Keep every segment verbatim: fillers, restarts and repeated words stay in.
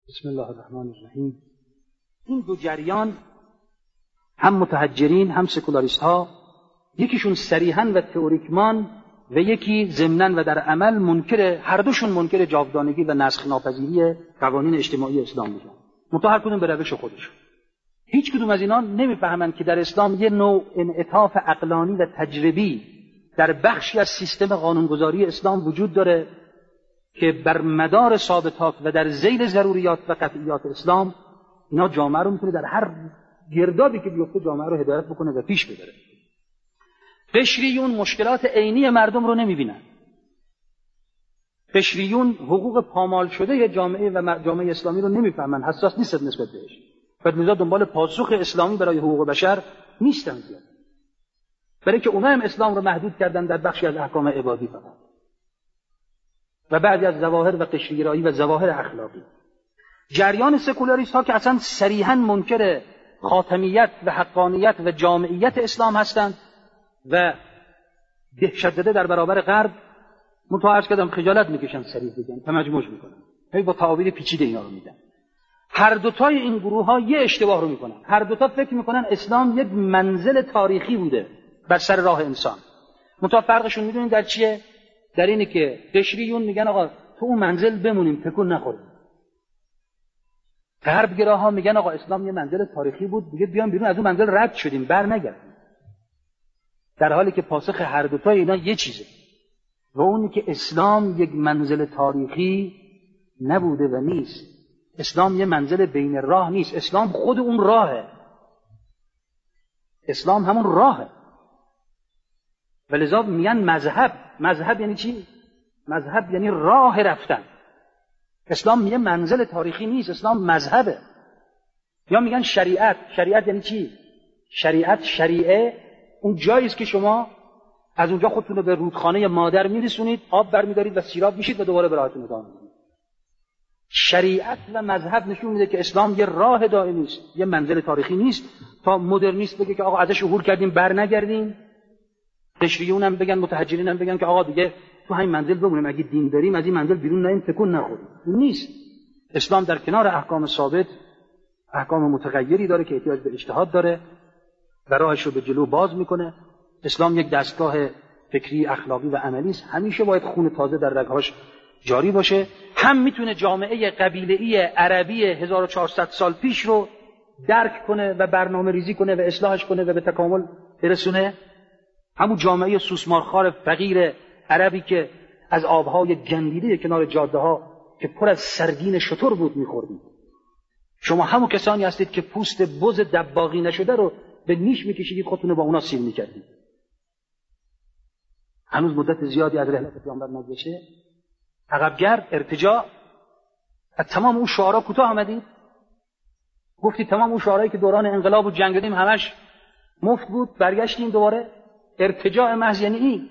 بسم الله الرحمن الرحیم. این دو جریان، هم متحجرین هم سکولاریست ها، یکیشون صریحاً و تئوریکمان و یکی ضمناً و در عمل منکر، هر دوشون منکر جاودانگی و نسخ ناپذیری قوانین اجتماعی اسلام میشن، منتها هر کدوم به روش خودشون. هیچ کدوم از اینا نمیفهمند که در اسلام یه نوع انعطاف عقلانی و تجربی در بخشی از سیستم قانونگذاری اسلام وجود داره که بر مدار ثابتات و در ذیل ضروریات و قطعیات اسلام اینا جامعه رو میتونه در هر گردابی که بیفته جامعه رو هدایت بکنه و پیش ببره. قشریون مشکلات عینی مردم رو نمیبینن. قشریون حقوق پامال شده جامعه و جامعه اسلامی رو نمیفهمن، حساس نیستن نسبت بهش. بعد میذارن دنبال پاسخ اسلامی برای حقوق بشر نیستن زیاد. برای که اونها هم اسلام رو محدود کردن در بخشی از احکام عبادی فقط. و بعضی از ظواهر و قشریگرایی و ظواهر اخلاقی. جریان سکولاریست ها که اصلا صریحاً منکر خاتمیت و حقانیت و جامعیت اسلام هستند و دهشت زده در برابر غرب، منتها عرض کردم خجالت میکشن صریح بگن، تمجموج میکنن، هی با تعابیر پیچیده اینا رو میدن. هر دوتای این گروه ها یه اشتباه رو میکنن. هر دوتا فکر میکنن اسلام یک منزل تاریخی بوده بر سر راه انسان. منتها فرقشون میدونین در چیه؟ در اینه که قشریون میگن آقا تو اون منزل بمونیم، تکون نخوریم. غربگراها میگن آقا اسلام یه منزل تاریخی بود، دیگه بیام بیرون از اون منزل رد شدیم، بر نگردیم. در حالی که پاسخ هر دوتای اینا یه چیزه و اونی که اسلام یک منزل تاریخی نبوده و نیست. اسلام یه منزل بین راه نیست، اسلام خود اون راهه. اسلام همون راهه. ولذا میگن مذهب. مذهب یعنی چی؟ مذهب یعنی راه رفتن. اسلام یه منزل تاریخی نیست، اسلام مذهبه. یا میگن شریعت. شریعت یعنی چی؟ شریعت، شریعه اون جایی است که شما از اونجا خودتون رو به رودخانه مادر میرسونید، آب برمیدارید و سیراب میشید و دوباره به راهتون ادامه میدید. شریعت و مذهب نشون میده که اسلام یه راه دائمی است، یه منزل تاریخی نیست. تا مدرنیست بگه که آقا ازش عبور کردیم بر نگردیم، قشریون هم بگن، متحجرین هم بگن که آقا دیگه تو همین منزل بمونیم، اگه دین داریم از این منزل بیرون نریم، تکون نخوریم. این نیست. اسلام در کنار احکام ثابت احکام متغیری داره که احتیاج به اجتهاد داره و راهش رو به جلو باز میکنه. اسلام یک دستگاه فکری، اخلاقی و عملی است. همیشه باید خون تازه در رگهاش جاری باشه. هم میتونه جامعه قبیله‌ای عربی هزار و چهارصد سال پیش رو درک کنه و برنامه ریزی کنه و اصلاحش کنه و به تکامل برسونه. همون جامعه سوسمارخوار فقیر عربی که از آبهای گندیده کنار جاده ها که پر از سردین شتر بود میخوردید. شما همون کسانی هستید که پوست بز دباغی نشده رو به نیش میکشیدید، خودتون رو با اونا سیر میکردید. هنوز مدت زیادی از رحلت پیامبر نگذشته. عقبگرد، ارتجاع. از تمام اون شعارا کوتاه آمدید. گفتید تمام اون شعارهایی که دوران انقلاب و جنگ دادیم همش مفت بود، برگشتیم دوباره. ارتجاع محض یعنی این.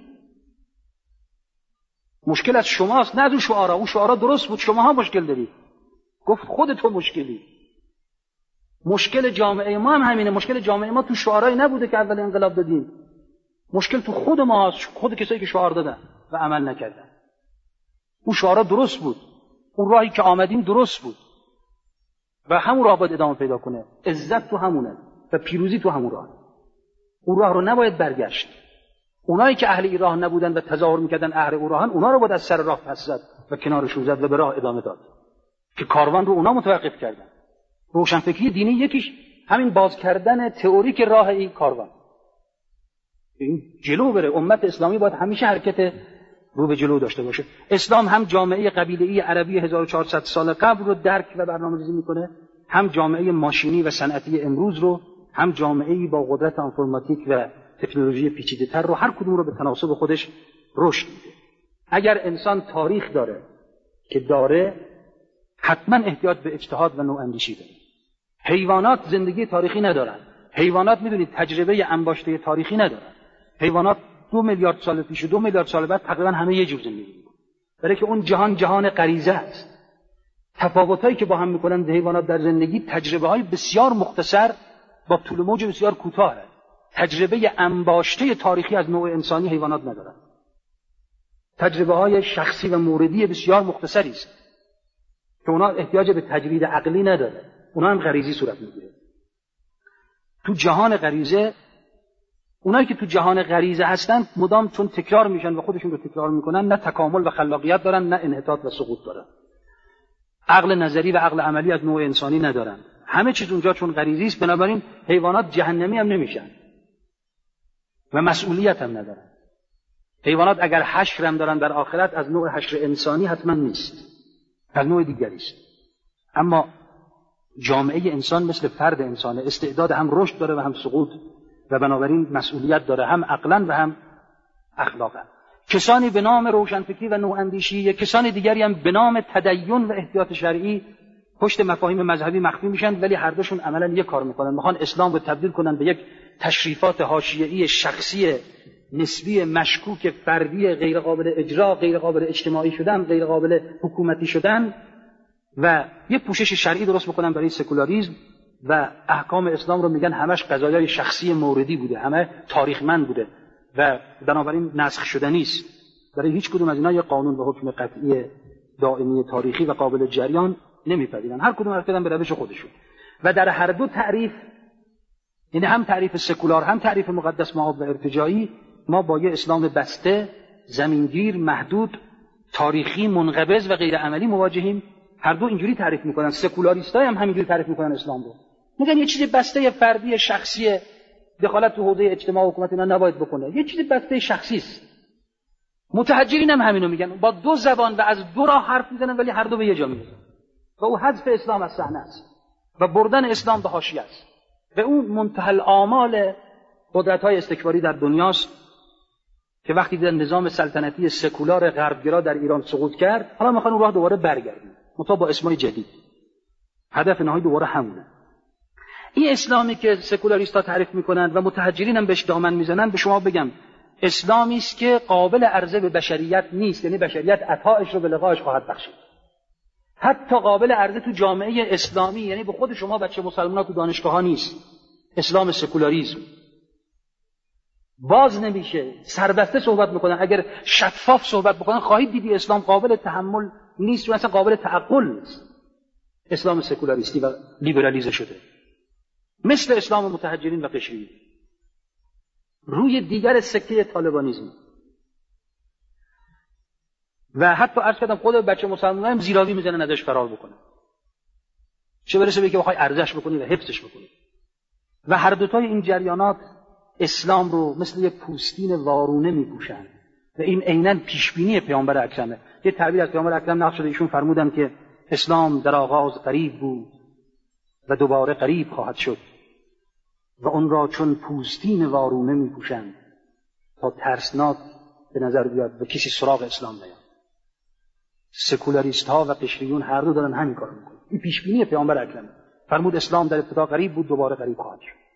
مشکل از شماست، نه از اون شعارا. اون شعارا درست بود، شماها مشکل دارید. گفت خودت مشکلی. مشکل جامعه ما هم همینه. مشکل جامعه ما تو شعارایی نبوده که اول انقلاب دادیم. مشکل تو خود ما هست، خود کسایی که شعار دادن و عمل نکردن. اون شعارا درست بود، اون راهی که آمدیم درست بود و همون راه باید ادامه پیدا کنه. عزت تو همونه و پیروزی تو همون راه. اون راه رو نباید برگشت. اونایی که اهل این راه نبودن و تظاهر میکردن اهل اون راهن، اونا رو باید از سر راه پس زد و کنارشون زد و به راه ادامه داد که کاروان رو اونا متوقف کردن. روشنفکری دینی یکیش همین باز کردن تئوریک راه این کاروان. این جلو بره. امت اسلامی باید همیشه حرکت رو به جلو داشته باشه. اسلام هم جامعه قبیله‌ای عربی هزار و چهارصد سال قبل رو درک و برنامه‌ریزی میکنه، هم جامعه ماشینی و صنعتی امروز رو، هم جامعه‌ای با قدرت انفرماتیک و تکنولوژی پیچیده‌تر رو، هر کدوم رو به تناسب خودش رشد میده. اگر انسان تاریخ داره که داره، حتما احتیاج به اجتهاد و نواندیشی داره. حیوانات زندگی تاریخی ندارن. حیوانات میدونید تجربه انباشته تاریخی ندارن. حیوانات دو میلیارد سال پیش و دو میلیارد سال بعد تقریبا همه یه جور زندگی میکنن. برای که اون جهان جهان غریزه است. تفاوتایی که با هم میکنن حیوانات در زندگی تجربه‌های بسیار مختصر با طول موج بسیار کوتاه. تجربه انباشته تاریخی از نوع انسانی حیوانات ندارن. تجربه‌های شخصی و موردی بسیار مختصری است. که اونا احتیاج به تجرید عقلی نداره، اونا هم غریزی صورت میگیره. تو جهان غریزه، اونایی که تو جهان غریزه هستن مدام چون تکرار میشن و خودشون رو تکرار میکنن، نه تکامل و خلاقیت دارن نه انحطاط و سقوط دارن. عقل نظری و عقل عملی از نوع انسانی ندارن. همه چیز اونجا چون غریزی است، بنابراین حیوانات جهنمی هم نمیشن و مسئولیت هم ندارن. حیوانات اگر حشر هم دارن در آخرت، از نوع حشر انسانی حتما نیست، از نوع دیگری است. اما جامعه انسان مثل فرد انسانه، استعداد هم رشد داره و هم سقوط و بنابراین مسئولیت داره، هم عقلا و هم اخلاقا. کسانی به نام روشنفکری و نواندیشی، کسانی دیگری هم به نام تدین و احتیاط شرعی پشت مفاهیم مذهبی مخفی میشن، ولی هر دوشون عملا یک کار میکنن، میخوان اسلام رو تبدیل کنن به یک تشریفات حاشیه‌ای شخصی نسبی مشکوک فردی غیر قابل اجرا، غیر قابل اجتماعی شدن، غیر قابل حکومتی شدن و یک پوشش شرعی درست بکنن برای سکولاریسم و احکام اسلام رو میگن همش قضایای شخصی موردی بوده، همه تاریخمند بوده و بنابراین نسخ شدنی است. برای هیچ کدوم از اینا یک قانون و حکم قطعی دائمی تاریخی و قابل جریان نمیپذیرن، هر کدوم حرف بدن به روش خودشون. و در هر دو تعریف، یعنی هم تعریف سکولار هم تعریف مقدس مآب و ارتجاعی، ما با یه اسلام بسته، زمینگیر، محدود، تاریخی، منقبض و غیر عملی مواجهیم. هر دو اینجوری تعریف میکنن. سکولاریستای هم همینجوری تعریف میکنن اسلام رو، میگن یه چیز بسته فردی شخصی، دخالت تو حوزه اجتماع و حکومت اینا نباید بکنه، یه چیز بسته شخصی است. متحجرین هم همینو میگن، با دو زبان و از دو راه حرف میزنن ولی هر دو به یه جا میرسن و او حذف اسلام از صحنه است و بردن اسلام به حاشیه است و اون منتهی الآمال قدرت‌های استکباری در دنیاست که وقتی دیدن نظام سلطنتی سکولار غربگرا در ایران سقوط کرد، حالا میخوان اون راه دوباره برگردن، منتها با اسمای جدید. هدف نهایی دوباره همونه. این اسلامی که سکولاریست‌ها تعریف میکنن و متحجرین هم بهش دامن میزنن، به شما بگم اسلامی است که قابل عرضه به بشریت نیست، یعنی بشریت عطایش رو به لقایش خواهد بخشید. حتی قابل عرضه تو جامعه اسلامی، یعنی به خود شما بچه مسلمان‌ها تو دانشگاه‌ها نیست. اسلام سکولاریسم باز نمیشه، سربسته صحبت میکنن. اگر شفاف صحبت بکنن خواهید دیدی اسلام قابل تحمل نیست و اصلا قابل تعقل نیست. اسلام سکولاریستی و لیبرالیزه شده، مثل اسلام متحجرین و قشریین، روی دیگر سکه طالبانیسم. و حتی عرض کردم خود بچه مسلمان هم زیراوی میزنن ازش فرار بکنه، چه برسه به که بخوای ارزش بکنی و حفظش بکنی. و هر دوتای این جریانات اسلام رو مثل یک پوستین وارونه میپوشن و این عیناً پیشبینی پیامبر اکرمه. یه تعبیر از پیامبر اکرم نقل شده، ایشون فرمودن که اسلام در آغاز قریب بود و دوباره قریب خواهد شد و اون را چون پوستین وارونه میپوشند تا ترسناک به نظر بیاد و کسی سراغ اسلام نیاد. سکولاریست ها و قشریون هر دو دارن همین کارو میکنن. این پیشبینی پیامبر اکرم، فرمود اسلام در ابتدا قریب بود دوباره قریب خواهد شد.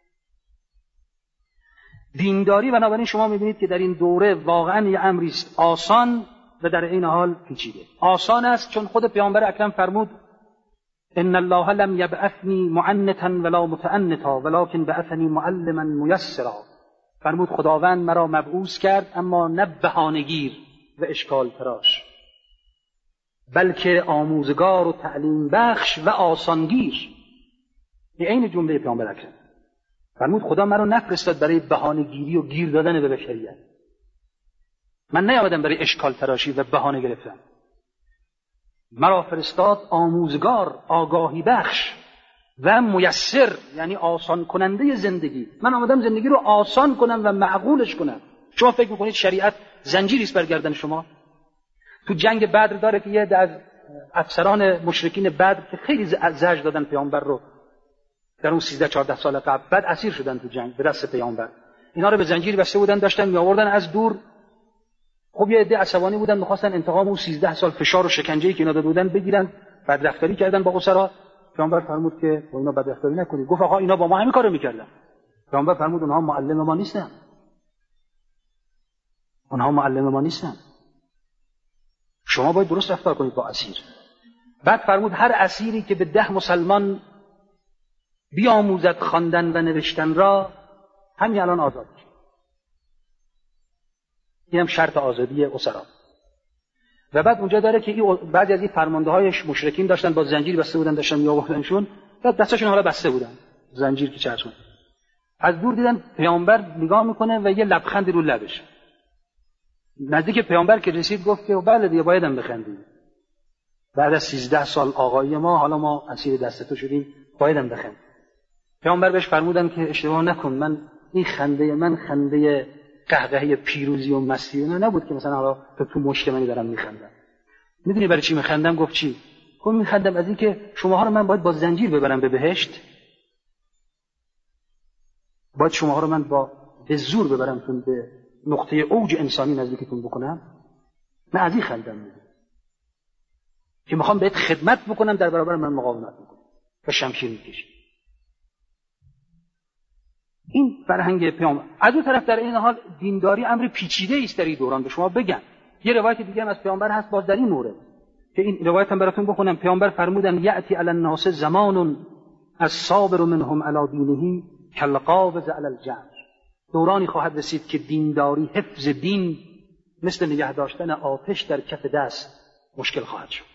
دینداری بنابراین شما میبینید که در این دوره واقعا یه امری است آسان و در این حال پیچیده. آسان است چون خود پیامبر اکرم فرمود ان الله لم یبعثنی معنتا ولا متعنتا ولکن بعثنی معلما میسرا. فرمود خداوند مرا مبعوث کرد اما نه بهانه‌گیر و اشکال تراش، بلکه آموزگار و تعلیم بخش و آسانگیر. این عین جمله پیامبر اکرم. فرمود خدا مرا نفرستاد برای بهانه گیری و گیر دادن به بشریت. من نیامدم برای اشکال تراشی و بهانه گرفتن. مرا فرستاد آموزگار، آگاهی بخش و میسر، یعنی آسان کننده زندگی. من آمدم زندگی رو آسان کنم و معقولش کنم. شما فکر میکنید شریعت زنجیری است بر گردن شما؟ تو جنگ بدر داره که یه از افسران مشرکین بدر که خیلی زجر دادن پیامبر رو در اون سیزده چهارده سال قبل، بعد اسیر شدن تو جنگ به دست پیامبر. اینا رو به زنجیر بسته بودن، داشتن میآوردن از دور. خب یه عده عصبانی بودن، می‌خواستن انتقام اون سیزده سال فشار و شکنجه‌ای که اینا داده بودن بگیرن، بدرفتاری کردن با اسرا. پیامبر فرمود که اینا بدرفتاری نکنید. گفت آقا اینا با ما همین کارو می‌کردن. پیامبر فرمود اونها معلم ما نیستن. اونها معلم ما نیستن. شما باید درست رفتار کنید با اسیر. بعد فرمود هر اسیری که به ده مسلمان بیاموزد خواندن و نوشتن را همین الان آزاد میشه. اینم شرط آزادی اسرا. و بعد اونجا داره که این بعضی از این فرمانده مشرکین داشتن با زنجیر بسته بودن، داشتن میآوردنشون، بعد دستشون حالا بسته بودن، زنجیر که چرخون. از دور دیدن پیامبر نگاه میکنه و یه لبخندی رو لبش. نزدیک پیامبر که رسید گفت که بله دیگه بایدم بخندیم. بعد از سیزده سال آقایی ما حالا ما اسیر دست تو شدیم، بایدم بخندیم. پیامبر بهش فرمودن که اشتباه نکن، من این خنده من خنده قهقهه پیروزی و مستی نه نبود که مثلا حالا تو تو مشت منی دارم میخندم. میدونی برای چی میخندم؟ گفت چی؟ گفت میخندم از این که شماها رو من باید با زنجیر ببرم به بهشت، باید شماها رو من با به زور ببرمتون به نقطه اوج انسانی نزدیکتون بکنم. من از این خندم میگم که میخوام بهت خدمت بکنم، در برابر من مقاومت بکنم و شمشیر میکشم. این فرهنگ پیامبر. از اون طرف در این حال دینداری امر پیچیده است در این دوران. به شما بگم یه روایت دیگه هم از پیامبر هست باز در این مورد که این روایت هم براتون بخونم. پیامبر فرمودن یأتی علی الناس زمان الصابر منهم علی دینه کالقابض علی الجمر. دورانی خواهد رسید که دینداری، حفظ دین مثل نگه داشتن آتش در کف دست مشکل خواهد شد.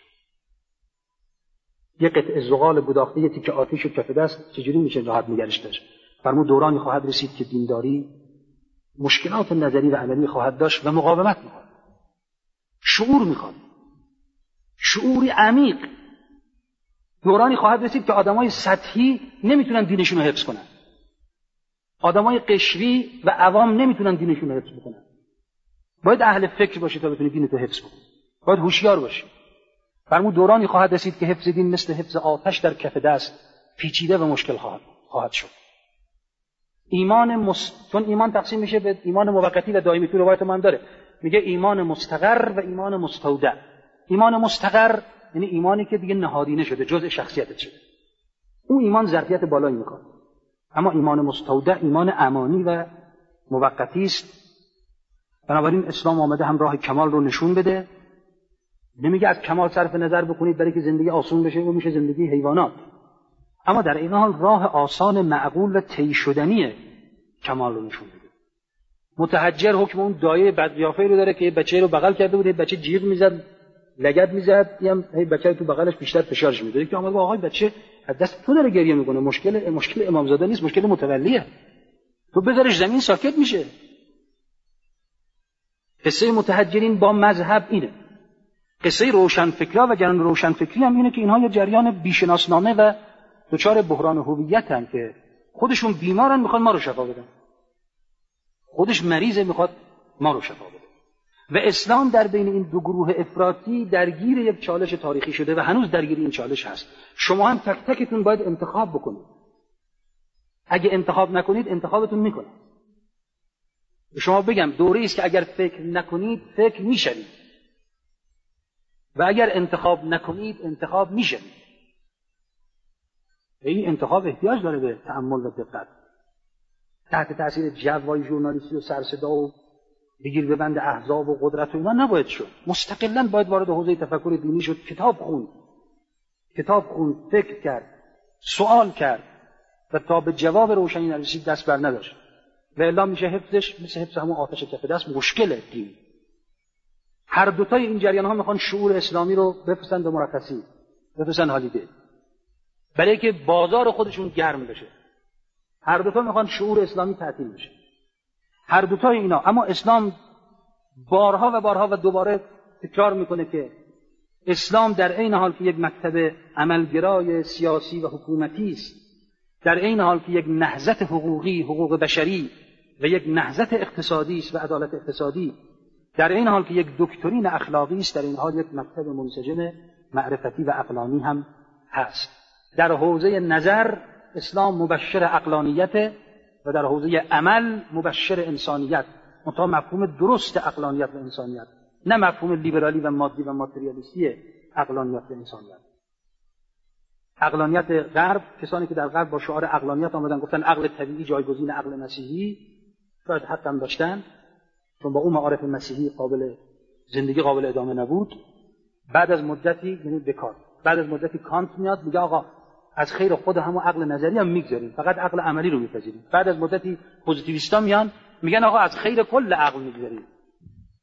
یه قطعه زغال گداخته یه تیکه آتش و کف دست چجوری میشه راحت نگرش داشت؟ فرمود دورانی خواهد رسید که دینداری مشکلات نظری و عملی خواهد داشت و مقاومت میخواد، شعور میخواد، شعوری عمیق. دورانی خواهد رسید که آدمای سطحی نمیتونن دینشون رو حفظ کنن، آدمای قشری و عوام نمیتونن دینشون رو حفظ بکنن. باید اهل فکر باشی تا بتونی دینت رو حفظ کنی، باید هوشیار باشی. فرمود دورانی خواهد رسید که حفظ دین مثل حفظ آتش در کف دست پیچیده و مشکل خواهد خواهد شد. ایمان مست... چون ایمان تقسیم میشه به ایمان موقتی و دائمی. تو روایت ما هم داره میگه ایمان مستقر و ایمان مستودع. ایمان مستقر یعنی ایمانی که دیگه نهادینه شده، جزء شخصیتت شده، اون ایمان ظرفیت بالایی میکنه. اما ایمان مستودع ایمان امانی و موقتی است. بنابراین اسلام آمده هم راه کمال رو نشون بده. نمیگه از کمال صرف نظر بکنید برای که زندگی آسون بشه و میشه زندگی حیوانات، اما در این حال راه آسان معقول و طی شدنی کمال رو نشون بده. متحجر حکم اون دایه بدقیافه رو داره که یه بچه رو بغل کرده بود، یه بچه جیغ میزد، لگد میزد، یه بچه رو تو بغلش بیشتر فشارش میداد که آمد آقای بچه از دست تو داره گریه میکنه، مشکل مشکل امامزاده نیست، مشکل متولیه، تو بذارش زمین ساکت میشه. قصه متحجرین با مذهب اینه. قصه روشنفکرا و جریان روشنفکری هم اینه که اینها یه جریان بیشناسنامه و دچار بحران هویتن که خودشون بیمارن، میخوان ما رو شفا بدن. خودش مریضه، میخواد ما رو شفا بده. و اسلام در بین این دو گروه افراطی درگیر یک چالش تاریخی شده و هنوز درگیر این چالش هست. شما هم تک تکتون باید انتخاب بکنید. اگه انتخاب نکنید انتخابتون میکنه. به شما بگم دوره‌ای است که اگر فکر نکنید فکر میشوید و اگر انتخاب نکنید انتخاب میشوید. این انتخاب احتیاج داره به تأمل و دقت. تحت تاثیر جوای ژورنالیستی و سرصدا و بگیر به بند احزاب و قدرت و اینا نباید شد. مستقلاً باید وارد حوزه تفکر دینی شد. کتاب خوند، کتاب خوند، فکر کرد، سوال کرد و تا به جواب روشنی نرسید دست بر نداشت. و الا میشه حفظش مثل حفظ همون آتش کف دست مشکل دین. هر دوتای این جریان ها میخوان شعور اسلامی رو بفرستن به مرخصی، بفرستن هالیده، برای که بازار خودشون گرم بشه. هر دوتا میخوان شعور اسلامی تعطیل بشه. هر دوتای اینا. اما اسلام بارها و بارها و دوباره تکرار میکنه که اسلام در عین حال که یک مکتب عملگرای سیاسی و حکومتی است، در عین حال که یک نهضت حقوقی، حقوق بشری و یک نهضت اقتصادی است و عدالت اقتصادی، در عین حال که یک دکترین اخلاقی است، در این حال یک مکتب منسجم معرفتی و عقلانی هم هست. در حوزه نظر اسلام مبشر عقلانیت و در حوزه عمل مبشر انسانیت، منتها مفهوم درست عقلانیت و انسانیت، نه مفهوم لیبرالی و مادی و ماتریالیستی عقلانیت و انسانیت. عقلانیت غرب، کسانی که در غرب با شعار عقلانیت آمدن گفتن عقل طبیعی جایگزین عقل مسیحی، شاید حق هم داشتن، چون با اون معارف مسیحی قابل زندگی قابل ادامه نبود. بعد از مدتی یعنی دکارت، بعد از مدتی کانت میاد میگه آقا از خیر خود همون عقل نظری هم میگذاریم، فقط عقل عملی رو میپذیریم. بعد از مدتی پوزیتیویستا میان میگن آقا از خیر کل عقل میگذاریم.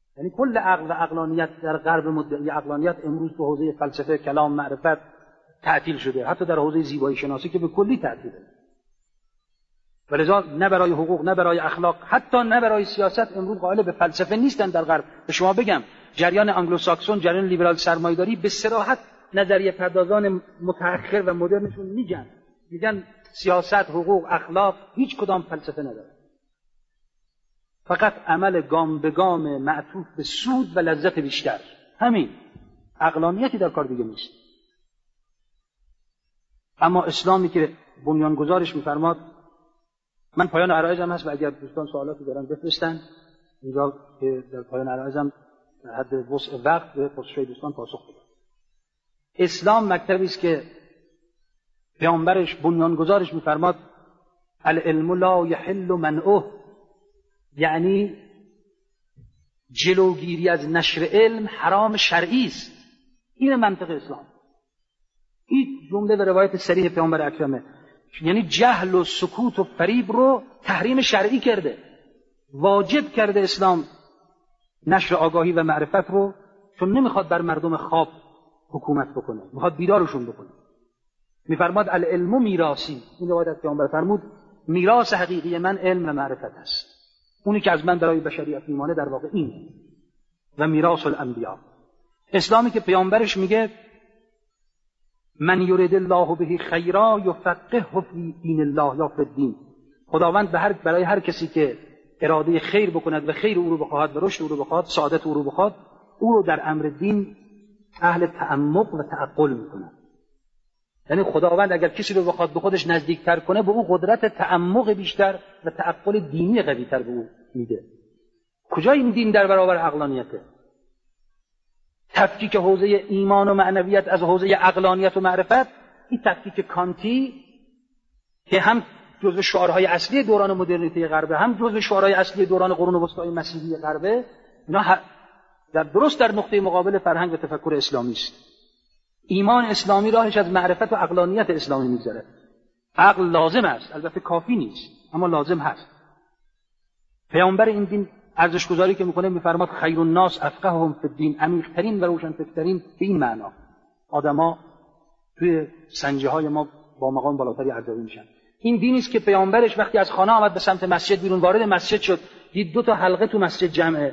یعنی کل عقل و عقلانیت در غرب مدعی عقلانیت امروز تو حوزه فلسفه، کلام، معرفت تعطیل شده، حتی در حوزه زیبایی شناسی که به کلی تعطیله. ولذا نه برای حقوق، نه برای اخلاق، حتی نه برای سیاست امروز قائل به فلسفه نیستن در غرب. به شما بگم جریان انگلوساکسون، جریان لیبرال سرمایه‌داری به صراحت نظریه پردازان متأخر و مدرنشون میگن میگن سیاست، حقوق، اخلاق هیچ کدام فلسفه نداره، فقط عمل گام به گام معطوف به سود و لذت بیشتر. همین، عقلانیتی در کار دیگه نیست. اما اسلامی که بنیانگذارش میفرماد، من پایان عرایزم هست و اگر دوستان سوالاتی دارن بفرستن اینجا که در پایان عرایزم در حد وسع وقت به پرسش‌های دوستان پاسخ بدم. اسلام مکتبی است که پیامبرش بنیانگذارش میفرماد العلم لا یحل منعه، یعنی جلوگیری از نشر علم حرام شرعی است. این منطق اسلام. این جمله در روایت صریح پیامبر اکرمه، یعنی جهل و سکوت و فریب رو تحریم شرعی کرده، واجب کرده اسلام نشر آگاهی و معرفت رو، چون نمیخواد بر مردم خواب حکومت بکنه، میخواد بیدارشون بکنه. میفرماد العلم میراثی، این روایت از پیامبر فرمود میراث حقیقی من علم و معرفت است، اونی که از من برای بشریت میمانه در واقع اینه و میراث الانبیا. اسلامی که پیامبرش میگه من یرید الله به خیرا یفقهه فی دین الله یا فی الدین، خداوند به هر برای هر کسی که اراده خیر بکند و خیر او رو بخواهد و رشد او رو بخواهد، سعادت او رو بخواهد، او رو در امر دین اهل تعمق و تعقل میکند. یعنی خداوند اگر کسی رو بخواد به خودش نزدیکتر کنه، به او قدرت تعمق بیشتر و تعقل دینی قوی‌تر به او میده. کجا این دین در برابر عقلانیته؟ تفکیک حوزه ایمان و معنویت از حوزه عقلانیت و معرفت، این تفکیک کانتی که هم جزو شعارهای اصلی دوران مدرنیته غربه، هم جزو شعارهای اصلی دوران قرون وسطای مسیحی غربه، اینا در درست در نقطه مقابل فرهنگ و تفکر اسلامی است. ایمان اسلامی راهش از معرفت و عقلانیت اسلامی میگذره. عقل لازم است، البته کافی نیست، اما لازم هست. پیامبر این دین ارزش گذاری که میکنه میفرماد خیر الناس افقههم فی الدین، عمیق‌ترین و روشنفکرترین به این معنا. آدما توی سنجه های ما با مقام بالاتری ارزیابی میشن. این دینی است که پیامبرش وقتی از خانه آمد به سمت مسجد بیرون وارد مسجد شد، دید دو تا حلقه تو مسجد جمعه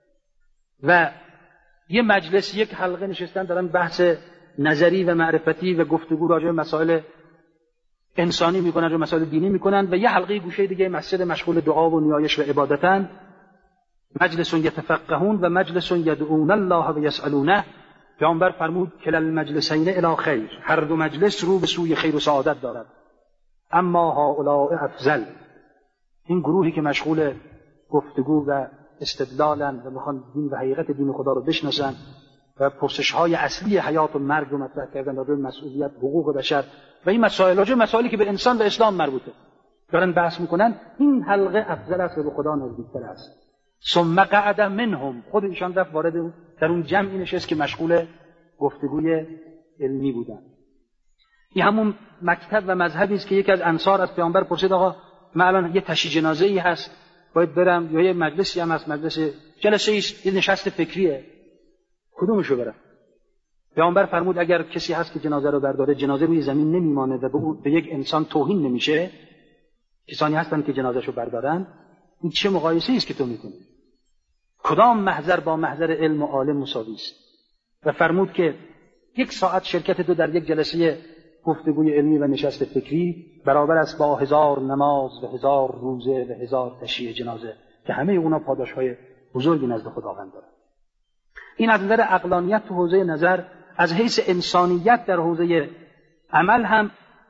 و یه مجلس، یک حلقه نشستن دارن بحث نظری و معرفتی و گفتگو راجع به مسائل انسانی میکنن، راجع به مسائل دینی میکنن، و یه حلقه گوشه دیگه مسجد مشغول دعا و نیایش و عبادتن. مجلس یتفقهون و مجلس یدعون الله و یسألونه. پیامبر فرمود کل المجلسین الی خیر، هر دو مجلس رو به سوی خیر و سعادت دارد. اما هؤلاء افضل، این گروهی که مشغول گفتگو و استدلالن و میخوان دین و حقیقت دین خدا رو بشناسن و پرسش‌های اصلی حیات و مرگ رو مطرح کردن، راجع به مسئولیت، حقوق بشر و این مسائل، راجع به مسائلی که به انسان و اسلام مربوطه دارن بحث میکنن، این حلقه افضل است و به خدا نزدیکتر است. ثم قعد منهم، خود ایشان رفت وارد در اون جمعی نشست که مشغول گفتگوی علمی بودن. این همون مکتب و مذهبی است که یکی از انصار از پیامبر پرسید آقا من الان یه تشییع جنازه‌ای هست باید برم، یا یه مجلسی هم هست، مجلس جلسه ایست، یه نشست فکریه، کدومشو برم؟ پیامبر فرمود اگر کسی هست که جنازه رو برداره، جنازه روی زمین نمیمانه و به, به یک انسان توهین نمیشه، کسانی هستن که جنازه‌شو بردارن، این چه مقایسه‌ای است که تو میکنی؟ کدام محضر با محضر علم و عالم مساوی است؟ و فرمود که یک ساعت شرکت تو در یک جلسه گفتگوی علمی و نشست فکری برابر است با هزار نماز و هزار روزه و هزار تشییع جنازه که همه اونا پاداش‌های بزرگی نزد خداوند دارند. این از نظر عقلانیت تو حوزه نظر، از حیث انسانیت در حوزه عمل هم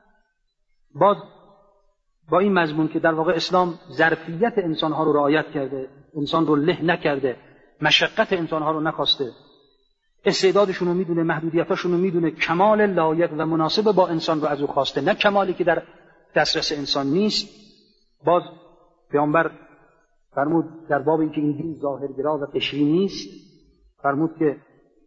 باز با این مضمون که در واقع اسلام ظرفیت انسانها رو رعایت کرده، انسان رو له نکرده، مشقت انسانها رو نخواسته، استعدادشون رو میدونه، محدودیتاشون رو میدونه، کمال لایق و مناسب با انسان رو از او خواسته، نه کمالی که در دسترس انسان نیست. باز پیامبر فرمود در باب اینکه این دین ظاهرگرا و قشری نیست، فرمود که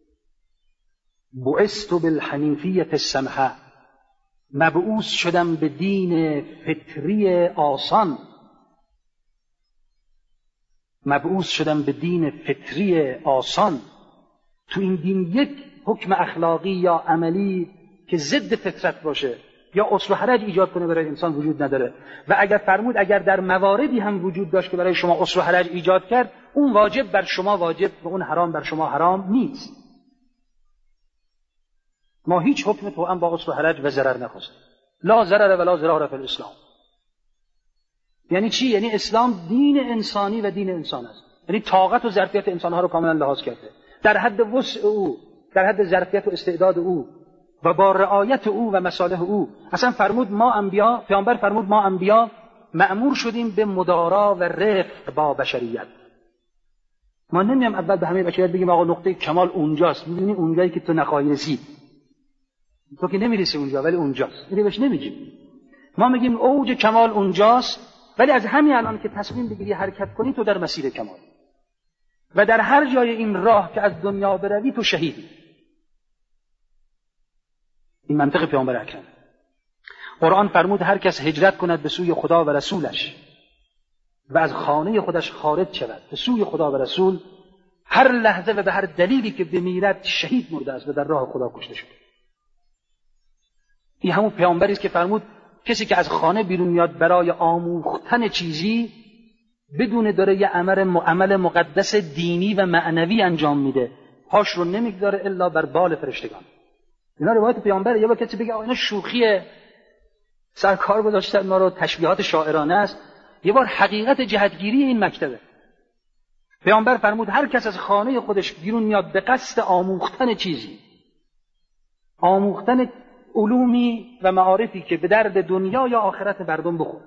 بعثت بالحنیفیة السمحة، مبعوث شدم به دین فطری آسان. مبعوث شدم به دین فطری آسان. تو این دین یک حکم اخلاقی یا عملی که ضد فطرت باشه یا عسر و حرج ایجاد کنه برای انسان وجود نداره. و اگر فرمود اگر در مواردی هم وجود داشت که برای شما عسر و حرج ایجاد کرد، اون واجب بر شما واجب و اون حرام بر شما حرام نیست. ما هیچ حکم توأم با عسر و حرج و ضرر نخواستیم. لا ضرر ولا ضرار فی الاسلام. یعنی چی؟ یعنی اسلام دین انسانی و دین انسان است. یعنی طاقت و ظرفیت انسانها رو کاملا لحاظ کرده، در حد وسع او، در حد ظرفیت و استعداد او و با رعایت او و مصالح او. اصلا فرمود ما انبیا، پیامبر فرمود ما انبیا مأمور شدیم به مدارا و رفق با بشریت. ما نمیام اول به همه بشریت بگیم آقا نقطه کمال اونجاست. می‌بینی اونجایی که تو نخواهی رسید، تو که نمیرسی اونجا ولی اونجاست. اینو بهش نمیگیم. ما میگیم اوج کمال اونجاست، ولی از همین الان که تصمیم بگیری حرکت کنی تو در مسیر کمال. و در هر جای این راه که از دنیا بروی تو شهیدی. این منطق پیامبر اکرم. قرآن فرمود هر کس هجرت کند به سوی خدا و رسولش و از خانه خودش خارج شود به سوی خدا و رسول، هر لحظه و به هر دلیلی که بمیرد شهید مرده است و در راه خدا کشته شده. این همون پیامبری است که فرمود کسی که از خانه بیرون میاد برای آموختن چیزی بدون داره یه عمل مقدس دینی و معنوی انجام میده، پاش رو نمیگذاره الا بر بال فرشتگان. اینا روایت پیامبره. یه با کسی بگه اینا شوخیه، سرکار گذاشتن ما رو، تشبیهات شاعرانه است. یه بار حقیقت جهتگیری این مکتبه. پیامبر فرمود هر کس از خانه خودش بیرون میاد به قصد آموختن چیزی، آموختن علومی و معارفی که به درد دنیا یا آخرت مردم بخوره،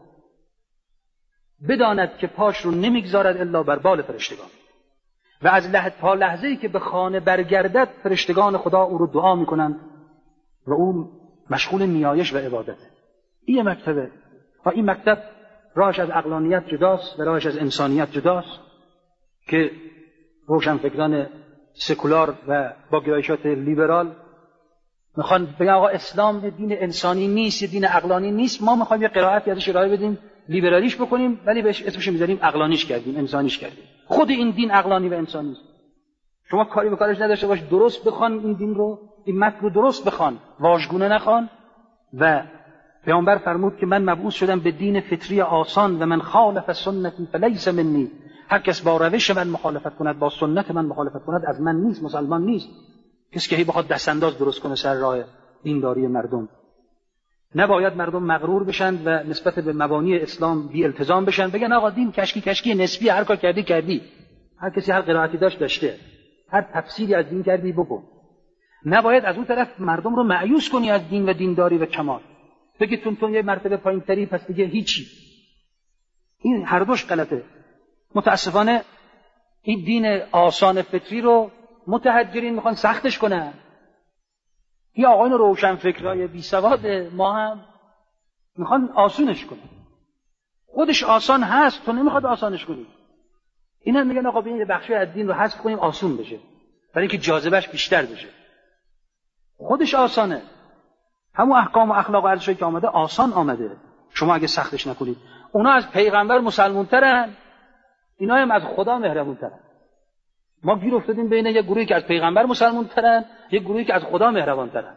بداند که پاش رو نمیگذارد الا بر بال فرشتگان و از لحظه تا لحظه‌ای که به خانه برگردد فرشتگان خدا او رو دعا میکنند و او مشغول نیایش و عبادته. این مکتبه. و این مکتب راهش از عقلانیت جداست و راهش از انسانیت جداست که روشنفکران سکولار و با گرایشات لیبرال میخوان بگن آقا اسلام دین انسانی نیست، دین عقلانی نیست. ما میخوایم یه قرائتی ازش ارائه بدیم، لیبرالیش بکنیم، ولی بهش اسمش میذاریم عقلانیش کردیم، انسانیش کردیم. خود این دین عقلانی و انسانی است. شما کاری به کارش نداشته باش، درست بخوان این دین رو، این متن رو درست بخوان، واژگونه نخوان. و پیامبر فرمود که من مبعوث شدم به دین فطری آسان و من خالف سنتی فلیس منی. هر کس با روش من مخالفت کند، با سنت من مخالفت کند، از من نیست، مسلمان نیست. کسی که هی بخواد دستانداز درست کنه سر راه دینداری مردم. نباید مردم مغرور بشن و نسبت به مبانی اسلام بی التزام بشن، بگن آقا دین کشکی کشکی نسبی، هر کار کردی کردی، هر کسی هر قرائتی داشت داشته، هر تفسیری از دین کردی بکن. نباید از اون طرف مردم رو مایوس کنی از دین و دینداری و کمال، بگی تون تون یه مرتبه پایین‌تری پس دیگه هیچی. این هر دوش غلطه. متاسفانه این دین آسان فطری رو متحجرین میخوان سختش کنن. این آقایون روشن فکرای بی سواد ما هم میخوان آسونش کنن. خودش آسان هست، تو نمیخواد آسانش کنی. اینا میگن آقا بیاین یه بخشی از دین رو حذف کنیم آسون بشه، برای اینکه جاذبهش بیشتر بشه. خودش آسانه. همون احکام و اخلاق و ارزشی که آمده آسان آمده، شما اگه سختش نکنید. اونا از پیغمبر مسلمون‌ترن، اینا هم از خدا مهربون‌ترن. ما گیر افتادیم بین یک گروهی که از پیغمبر مسلمون‌ترن، یک گروهی که از خدا مهربان‌ترن.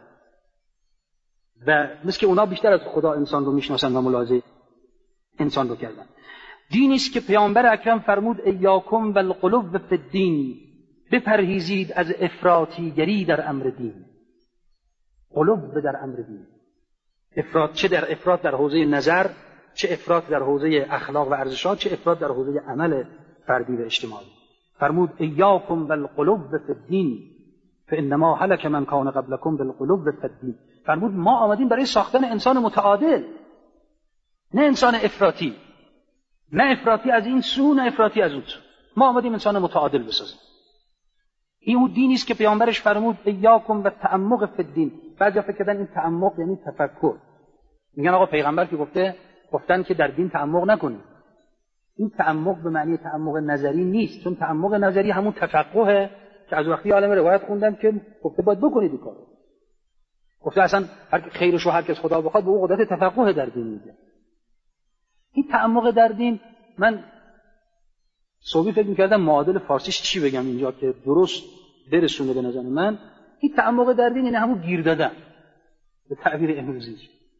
و مثل که اونا بیشتر از خدا انسان رو میشناسن و ملاحظه انسان رو کردن. دینی است که پیامبر اکرم فرمود ایاکم والغلو فی الدین، بپرهیزید از افراطیگری در امر دین. غلو در امر دین، افراط، چه در افراط در حوزه نظر، چه افراط در حوزه اخلاق و ارزشات، چه افراط در حوزه عمل فردی و اجتماعی. فرمود ایاکم والغلو فی الدین فانما هلک من کان قبلکم بالغلو فی الدین. فرمود ما آمدیم برای ساختن انسان متعادل، نه انسان افراطی، نه افراطی از این سو نه افراطی از اون سو. ما آمدیم انسان متعادل بسازیم. این اون دینی است که پیامبرش فرمود ایاکم والتعمق فی الدین. بعضی فکر کردن این تعمق یعنی تفکر. میگن آقا پیغمبر که گفته گفتن که در دین تعمق نکنید. این تعمق به معنی تعمق نظری نیست، چون تعمق نظری همون تفقهه که از وقتی عالم روایت خوندم که گفته باید بکنید این کارو. گفته اصلا هر خیرشو هر کس خدا بخواد به اون قدرت تفقه در دین میده. این تعمق در دین، من صوفی فکر می‌کردم معادل فارسیش چی بگم اینجا که درست برسونه به نظر من. این تعمق در دین یعنی همون گیر دادن به تعبیر امروزی،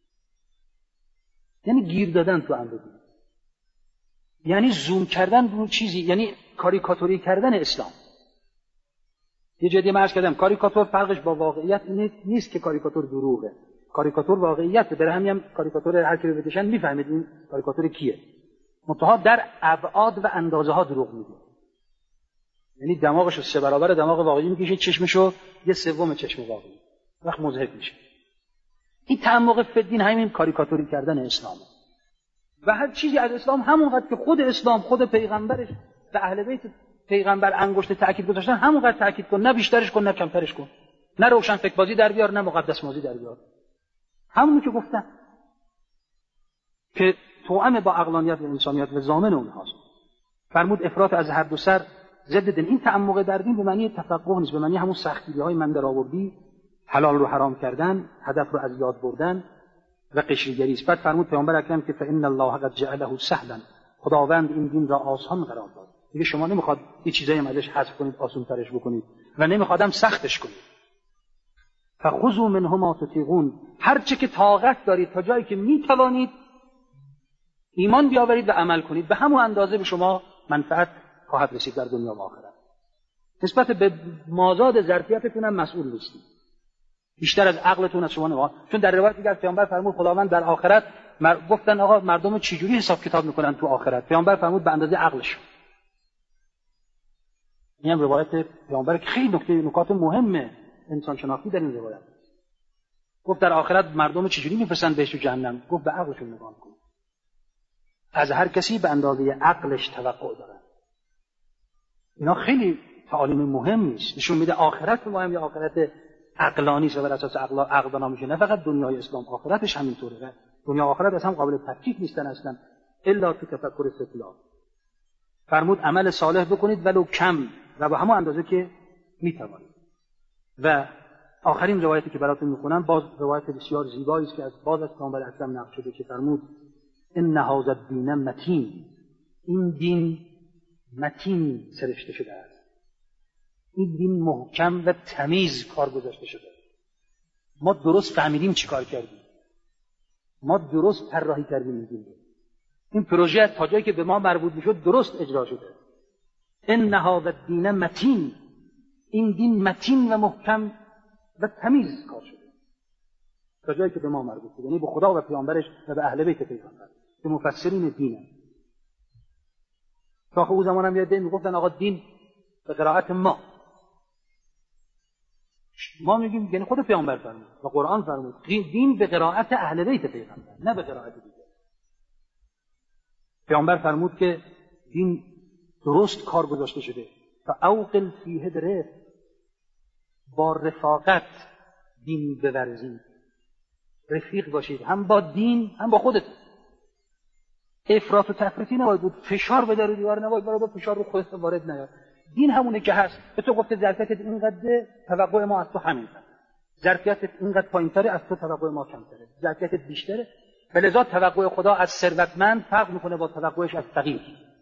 یعنی گیر دادن تو امر دین، یعنی زوم کردن رو چیزی، یعنی کاریکاتوری کردن اسلام. یه جدی مرز کردم کاریکاتور فرقش با واقعیت نیست که کاریکاتور دروغه، کاریکاتور واقعیت. برای همین هم کاریکاتور هر کی بکشن میفهمید این کاریکاتور کیه، منتها در ابعاد و اندازه ها دروغ میگه. یعنی دماغشو سه برابر دماغ واقعی میکشه، چشمشو یه سوم چشم واقعی، وقت مضحک میشه. این تعمق فی الدین همین کاریکاتوری کردن اسلامه. و هر چیزی از اسلام همونقدر که خود اسلام، خود پیغمبرش و اهل بیت پیغمبر انگشت تاکید گذاشتن همونقدر تاکید کن، نه بیشترش کن نه کمترش کن، نه روشن فکر بازی در بیار نه مقدس بازی در بیار. همونی که گفتن که توأم با عقلانیت و انسانیت و ضامن اونهاست. فرمود افراط از هر دو سر ضد دین. این تعمق در دین به معنی تفقه نیست، به معنی همون سختگیری‌های من درآوردی، حلال رو حرام کردن، هدف رو از یاد بردن و قشریگری است. بعد فرمود پیامبر اکرم که فإن الله قد جعله سهلا، خداوند این دین را آسان قرار داد. دیگه شما نمیخواد یه چیزایی هم ازش حذف کنید، آسان ترش بکنید و نمیخوادم سختش کنید. فخذوا منه ما تطیقون، هر چه که طاقت دارید تا جایی که میتوانید ایمان بیاورید و عمل کنید، به همون اندازه به شما منفعت خواهد رسید در دنیا و آخرت. نسبت به مازاد ظرفیتتون هم مسئول نیستید، بیشتر از عقلتون از شما نمیخواد. چون در روایت دیگر پیامبر فرمود خداوند در آخرت مر... گفتن آقا مردم چجوری حساب کتاب میکنن تو آخرت؟ پیامبر فرمود به اندازه عقلشون. این هم روایت پیامبر که خیلی نکته نکات مهمه انسان شناختی در این روایت. گفت در آخرت مردم چجوری میفرستن بهشت و جهنم؟ گفت به عقلشون نگاه کن. از هر کسی به اندازه عقلش توقع دارن. اینا خیلی تعالیم مهم نیست، نشون میده آخرت مهم یا آخرت عقلانی است و بر اساس عقل عقل بنا میشه. نه فقط دنیای اسلام، آخرتش همینطوره. دنیا و آخرت اصلا قابل تفکیک نیستن اصلا الا تو تفکر سکولار. فرمود عمل صالح بکنید ولو کم و با همون اندازه که میتوانید. و آخرین روایتی که براتون میخونم باز روایت بسیار زیبایی است که از باز از پیامبر اکرم نقل شده که فرمود ان هذا الدین متین، این دین متین سرشته شده است، این دین محکم و تمیز کار گذاشته شده. ما درست فهمیدیم چی کار کردیم، ما درست طراحی کردیم این دین. این پروژه تا جایی که به ما مربوط میشد درست اجرا شده. ان هذا الدین متین، این دین متین و محکم و تمیز کار شده تا جایی که به ما مربوط شده، یعنی به خدا و پیامبرش و به اهل بیت پیغمبر، به مفسرین دینه. تا او زمان هم یاد میگفتن آقا دین به قرائت ما، ما میگیم یعنی خود پیامبر فرمود و قرآن فرمود دین به قرائت اهل بیت پیغمبر، نه به قرائت دیگه. پیامبر فرمود که دین درست کار گذاشته شده. فاوقل فیه برفق، با رفاقت دین بورزید، رفیق باشید هم با دین هم با خودت. افراط و تفریطی نباید بود، فشار به در و دیوار نباید، برای فشار رو خودت وارد نیار. دین همونه که هست. به تو گفته ظرفیتت اینقدر، توقع ما از تو همین هست. ظرفیتت اینقدر پایین‌تره، از تو توقع ما کمتره. ظرفیتت بیشتره، ولذا توقع خدا از ثروتمند فرق میکنه با توقعش از فقیر.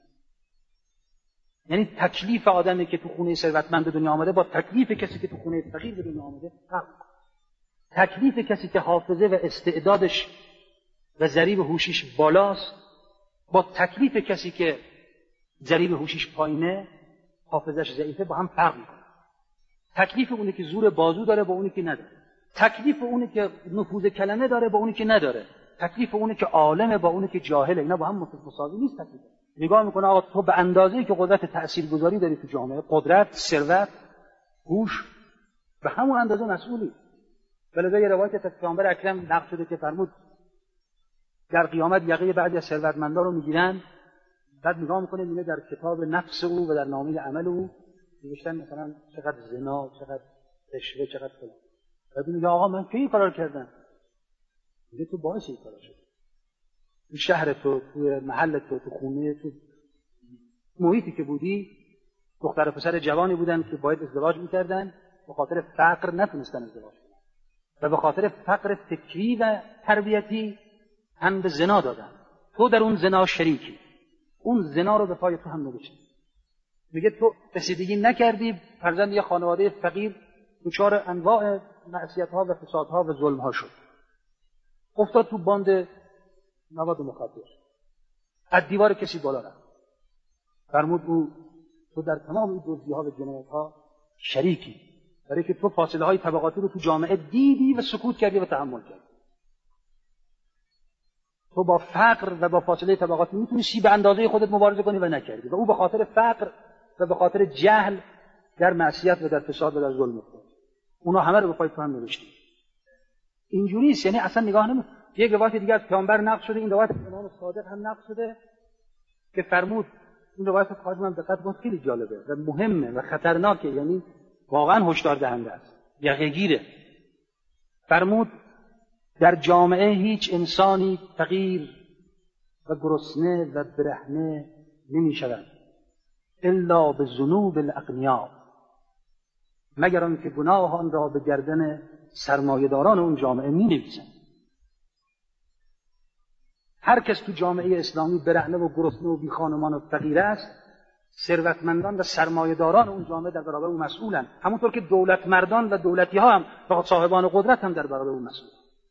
یعنی تکلیف آدمی که تو خونه ثروتمند به دنیا آمده با تکلیف کسی که تو خونه فقیر به دنیا آمده فرق میکنه. تکلیف کسی که حافظه و استعدادش و ضریب هوشیش بالاست با تکلیف کسی که ضریب هوشیش پایینه، حافظش ضعیفه، با هم فرق میکنه. تکلیف اونی که زور بازو داره با اونی که نداره. تکلیف اونی که نفوذ کلمه داره با اونی که نداره. تکلیف اونی که عالمه با اونی که جاهله. اینا با هم مساوی نیست. تکلیف نگاه میکنه آقا تو به اندازه‌ای که قدرت تاثیرگذاری داری تو جامعه، قدرت، ثروت، هوش، به همون اندازه مسئولی. ولذا یه روایت از پیامبر اکرم نقل شده که فرمود در قیامت یقه بعضی از ثروتمندا رو میگیرن، بعد نگاه میکنه میبینه در کتاب نفس او و در نامه عمل او نوشتن مثلا چقدر زنا، چقدر رشوه، چقدر فلان. بعد میگه آقا من کی کارا کردم؟ میگه تو باعث این کارا شدی. تو شهر تو، تو محل تو، تو خونه تو، محیطی که بودی، دختر و پسر جوانی بودن که باید ازدواج میکردن، به خاطر فقر نتونستن ازدواج کنن و به خاطر فقر فکری و تربیتی هم به زنا دادن. تو در اون زنا شریکی، اون زنا رو به پای تو هم نوشتن. میگه تو رسیدگی نکردی، فرزند یه خانواده فقیر دچار انواع معصیت‌ها و فسادها و ظلم‌ها شد، افتاد تو باند مواد مخدر، از دیوار کسی بالا رفت. فرمود او تو در تمام این دزدی‌ها و جنایت‌ها شریکی، برای که تو فاصله های طبقاتی رو تو جامعه دیدی و سکوت کردی و تحمل کردی. تو با فقر و با فاصله طبقاتی میتونستی به اندازه خودت مبارزه کنی و نکردی، و او به خاطر فقر و به خاطر جهل در معصیت و در فساد و در ظلم افتاد. اونا همه رو به پای تو هم نوشتی. اینجوری است، یعنی اصلا نگاه نمی. یک روایت دیگه از پیامبر نقل شده، این روایت امام صادق هم نقل شده که فرمود، این روایت خواهد من دقت کنید خیلی جالبه و مهمه و خطرناکه، یعنی واقعا هشدار دهنده است، یقه‌گیره. فرمود در جامعه هیچ انسانی فقیر و گرسنه و برهنه نمی شود الا به ذنوب الاغنیا، مگر آنکه گناه آن را به گردن سرمایه‌داران اون جامعه می نویسند. هر کس تو جامعه اسلامی برهنه و گرسنه و بی خانمان و فقیر است، ثروتمندان و سرمایه‌داران اون جامعه در برابر اون مسئولن، همونطور که دولت مردان و دولتی ها هم و صاحبان قدرت هم در برابر اون مسئولن.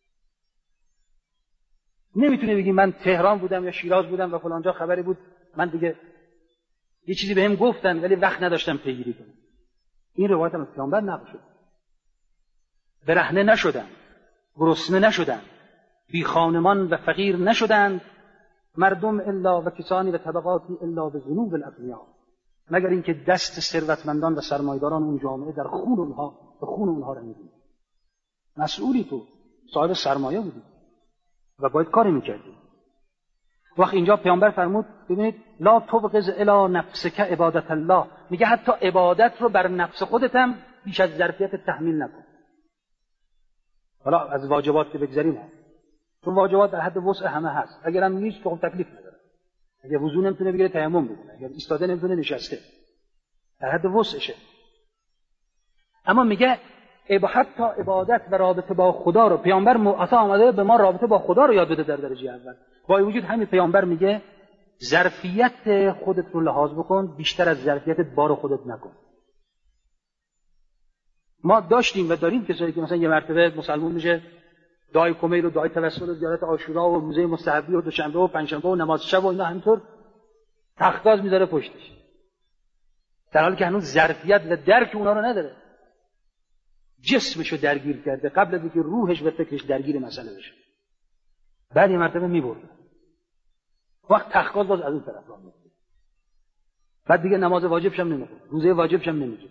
نمیتونه بگی من تهران بودم یا شیراز بودم و فلانجا خبری بود، من دیگه یه چیزی بهم گفتن ولی وقت نداشتم پیگیری کنم. این روایت از پیامبر نقل شد. برهنه نشدن، گرسنه نشدن، بی خانمان و فقیر نشدند مردم الا و کسانی و طبقاتی الا به ذنوب الاغنیا، مگر اینکه دست ثروتمندان و سرمایه‌داران اون جامعه در خون اونها به خون اونها رنگید. مسئولی تو، صاحب سرمایه بودی و باید کاری میکردی. وقت اینجا پیامبر فرمود ببینید لا تبغض الی نفسک عبادت الله، میگه حتی عبادت رو بر نفس خودت هم بیش از ظرفیت تحمیل نکن. حالا از واجبات که بگذریم، چون واجبات در حد وسع همه هست، اگر هم نیست تو تکلیف نداره. اگر وضو نمیتونه بگیره تیمم بکنه، اگر ایستاده نمیتونه نشسته، در حد وسعشه. اما میگه حتی عبادت و رابطه با خدا رو پیامبر معطا آمده به ما رابطه با خدا رو یاد بده در درجه اول. با این وجود همین پیامبر میگه ظرفیت خودت رو لحاظ بکن، بیشتر از ظرفیت بار خودت نکن. ما داشتیم و داریم کسایی که مثلا یه مرتبه مسلمان میشه، دعای کمیل و دعای توسل و زیارت عاشورا و روزه مستحبی و دوشنبه و پنجشنبه و نماز شب و اینا همینطور تختاز میذاره پشتش، در حالی که هنوز ظرفیت و درک اونا رو نداره. جسمشو درگیر کرده قبل از اینکه روحش و فکرش درگیر مسئله بشه. بعد یه مرتبه میبرده، وقت تختاز باز از اون طرف راه میفته، بعد دیگه نماز واجبش هم نمیخونه، روزه واجبش هم نمیگه.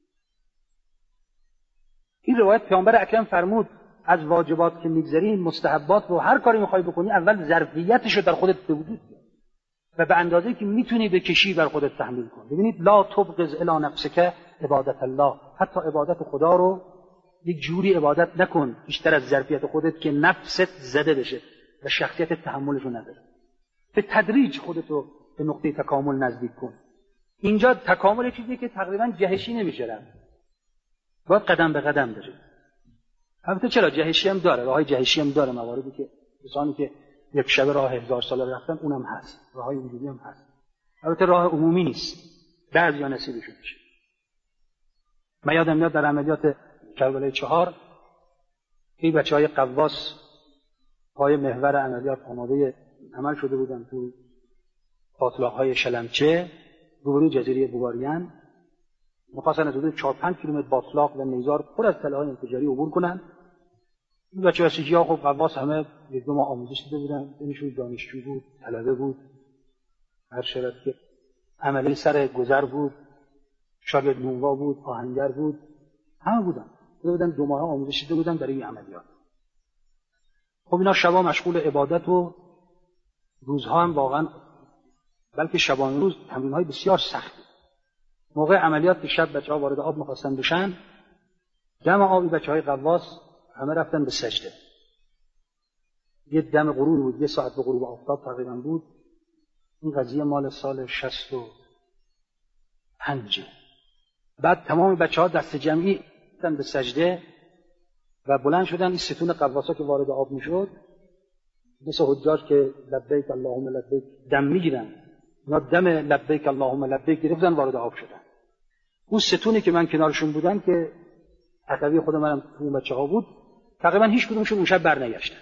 این روایت پیامبر اکرم فرمود از واجبات که میگذری مستحبات رو هر کاری میخوای بکنی اول ظرفیتش رو در خودت به وجود بیار و به اندازه‌ای که میتونی بکشی بر خودت تحمیل کن. ببینید لا تبغض الی نفسک عبادت الله، حتی عبادت خدا رو یک جوری عبادت نکن بیشتر از ظرفیت خودت که نفست زده بشه و شخصیت تحملش رو نداره. به تدریج خودت رو به نقطه تکامل نزدیک کن. اینجا تکامل چیزی که تقریبا جهشی نمیشه رفت، باید قدم به قدم بره. البته چرا جهشی هم داره، راههای جهشی هم داره، مواردی که کسانی که یک شب راه هزار ساله رفتن اونم هست، راههای اینجوری هم هست. البته راه عمومی نیست، بعضیا نصیبشون میشه. من یادم میاد در عملیات کربلای چهار این بچهای قواس پای محور عملیات آماده عمل شده بودن تو باطلاق‌های شلمچه روبروی جزیره بوگاریان، می‌خواستن از حدود چهار پنج کیلومتر باطلاق و نیزار پر از طلاهای انفجاری عبور کنن. این بچه‌ها سیجی‌ها خب قواس همه یک دو ماه آموزش دیده بودن، بینشون دانشجو بود، طلبه بود، هر شرط که عملی سر گذر بود، شاگرد نونوا بود، آهنگر بود، همه بودن. بودن دو ماه آموزش دیده بودن برای این عملیات. خب اینا شبا مشغول عبادت و روزها هم واقعا بلکه شبانه روز تمرین‌های بسیار سختی. موقع عملیات که شب بچه‌ها وارد آب می‌خواستن بشن، جمع آبی بچه‌های قواس همه رفتن به سجده. یه دم غروب بود، یه ساعت به غروب آفتاب تقریبا بود. این قضیه مال سال شصت و پنج. بعد تمام بچه‌ها دست جمعی رفتن به سجده و بلند شدن. این ستون قواسا که وارد آب میشد مثل حجاج که لبیک اللهم لبیک دم میگیرن اونا دم لبیک اللهم لبیک گرفتن وارد آب شدن. اون ستونی که من کنارشون بودم که عقبی خود منم تو اون بچه‌ها بود، تقریبا هیچ کدومشون اون شب برنگشتن.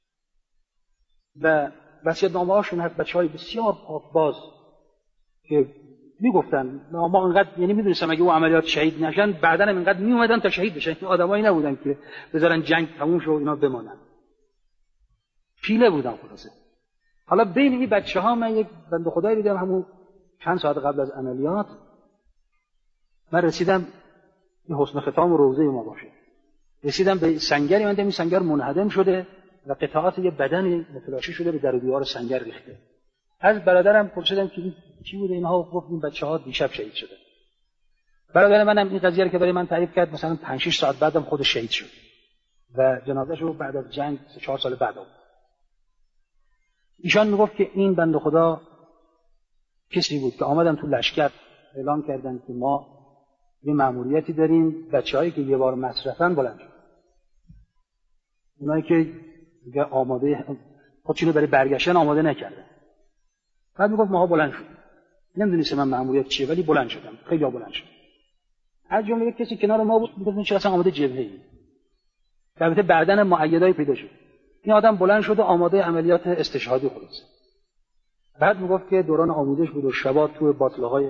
و وصیت‌نامه‌هاشون هست بچه‌های بسیار پاکباز که میگفتن ما انقدر، یعنی میدونستم اگه اون عملیات شهید نشن بعداً هم انقدر میومدن تا شهید بشن. این آدمایی نبودن که بذارن جنگ تموم شه و اینا بمانن. پیله بودن خلاصه. حالا بین این بچه‌ها من یک بنده خدایی دیدم همون چند ساعت قبل از عملیات من رسیدم به حسن ختام روضه ما باشه. رسیدم به سنگری، من دیدم این سنگر منهدم شده و قطعات یه بدنی متلاشی شده به در و دیوار سنگر ریخته. از برادرم پرسیدم که چی بوده اینها؟ گفت این بچه‌ها دیشب شهید شده. برادر منم این قضیه رو که برای من تعریف کرد مثلا پنج شش ساعت بعدم خودش شهید شد و جنازه‌ش رو بعد از جنگ سه چهار سال بعد آورد. ایشان میگفت که این بنده خدا کسی بود که آمدن تو لشکر اعلام کردن که ما یه مأموریتی داریم، بچه‌هایی که یه بار مصرفن بلند شد. اونایی که دیگه آماده خودشونو برای برگشتن آماده نکردن. بعد میگفت ماها بلند شدیم. نمیدونستم من مأموریت چیه ولی بلند شدم. خیلی ها بلند شدم. از جمله یک کسی کنار ما بود میگفت چرا اصلا آماده جبهه‌ای. البته بعداً معیدای پیدا شد. این آدم بلند شد و آماده عملیات استشهادی خلاص. بعد میگفت که دوران آموزش بود و شبا تو باطلاقای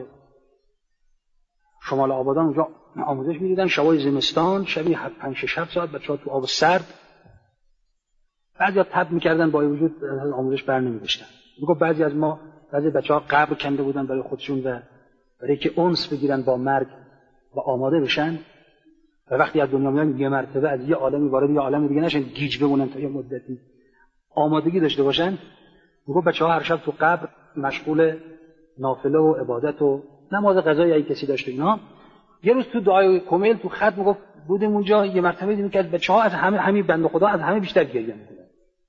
شمال آبادان اونجا آموزش میدیدن، شبای زمستان شبی پنج شش هفت ساعت بچه‌ها تو آب سرد. بعضیا تب میکردن با وجود آموزش برنمی‌داشتن. میگفت بعضی از ما بعضی بچه‌ها قبر کنده بودن برای خودشون و برای که انس بگیرن با مرگ و آماده بشن و وقتی از دنیا میان یه مرتبه از یه عالمی وارد یه عالم دیگه نشن، گیج بمونن تا یه مدتی آمادگی داشته باشن. میگفت بچه‌ها هر شب تو قبر مشغول نافله و عبادت و نماز قضایی ای کسی داشت اینا. یه روز تو دعای کمیل تو خط میگفت بودیم اونجا، یه مرتبه دیدیم که بچه‌ها از همه همین بنده خدا از همه بیشتر گریه میکنن.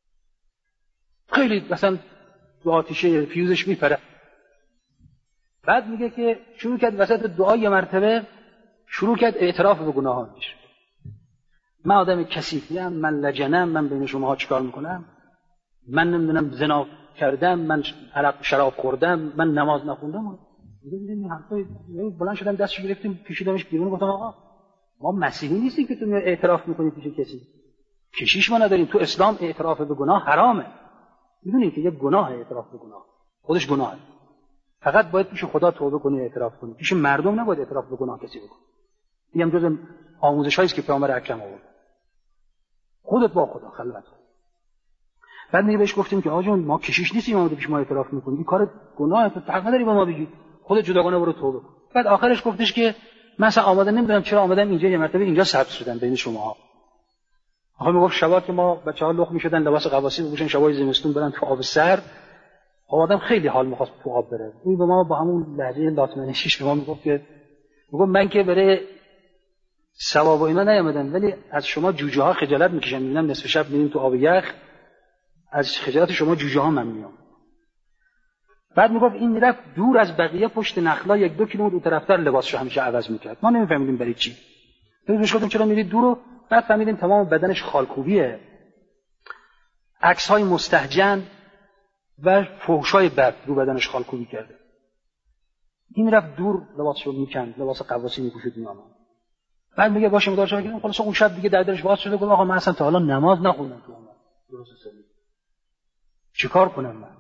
خیلی مثلا تو آتیشه فیوزش میپره. بعد میگه که شروع کرد وسط دعا یه مرتبه شروع کرد اعتراف به گناهانش. من آدم کثیفیم، من لجنم، من بین شماها چیکار میکنم؟ من نمیدونم زنا کردم، من عرق شراب خوردم، من نماز نخوندم. میگه حرفای بلند شدم دستش گرفتیم کشیدمش بیرون، گفتم آقا ما مسیحی نیستیم که تو میای اعتراف میکنی پیش کسی. کشیش ما نداریم. تو اسلام اعتراف به گناه حرامه. میدونید که یه گناه اعتراف به گناه خودش گناهه. فقط باید پیش خدا توبه کنی اعتراف کنی. پیش مردم نباید اعتراف به گناه کسی بکنی. اینم جز آموزشایی است که پیامبر اکرم آورد. خودت با خدا خلوت کن. بعد میگه بهش گفتیم که آقا جون ما کشیش نیستیم اومده پیش ما اعتراف میکنی. این کار گناهه، تو حق نداری با ما بگی. خودت جداگانه برو توبه کن. بعد آخرش گفتش که مثلا آماده نمیدونم چرا آمدم اینجا، یه مرتبه اینجا ثبت شدن بین شماها. آخه میگفت شبا که ما بچه‌ها لخ میشدن لباس قواسی بپوشن شبای زمستون برن تو آب سرد. آدم خیلی حال می‌خواست تو آب بره. این به ما با همون لهجه لاتمنشیش به ما میگفت که میگم من که برای ثواب و اینا نیومدم، ولی از شما جوجه ها خجالت میکشن. میبینم نصف شب میریم تو آب یخ، از خجالت شما جوجه ها من میام. بعد میگفت این میرفت دور از بقیه پشت نخلا یک دو کیلومتر اون طرفتر لباسشو همیشه عوض میکرد. ما نمیفهمیدیم برای چی. بهش گفتم چرا میرید دور؟ و بعد فهمیدیم تمام بدنش خالکوبیه، عکس‌های مستهجن و فحشای بد رو بدنش خالکوبی کرده. این میرفت دور لباسشو میکند، لباس قواسی میپوشید میامد. بعد میگه باشه مدارش بگیریم. خلاص اون شب دیگه در دلش باز شده، گفت آقا من اصلا تا حالا نماز نخوندم تو عمرم. درست سلی چیکار کنم من؟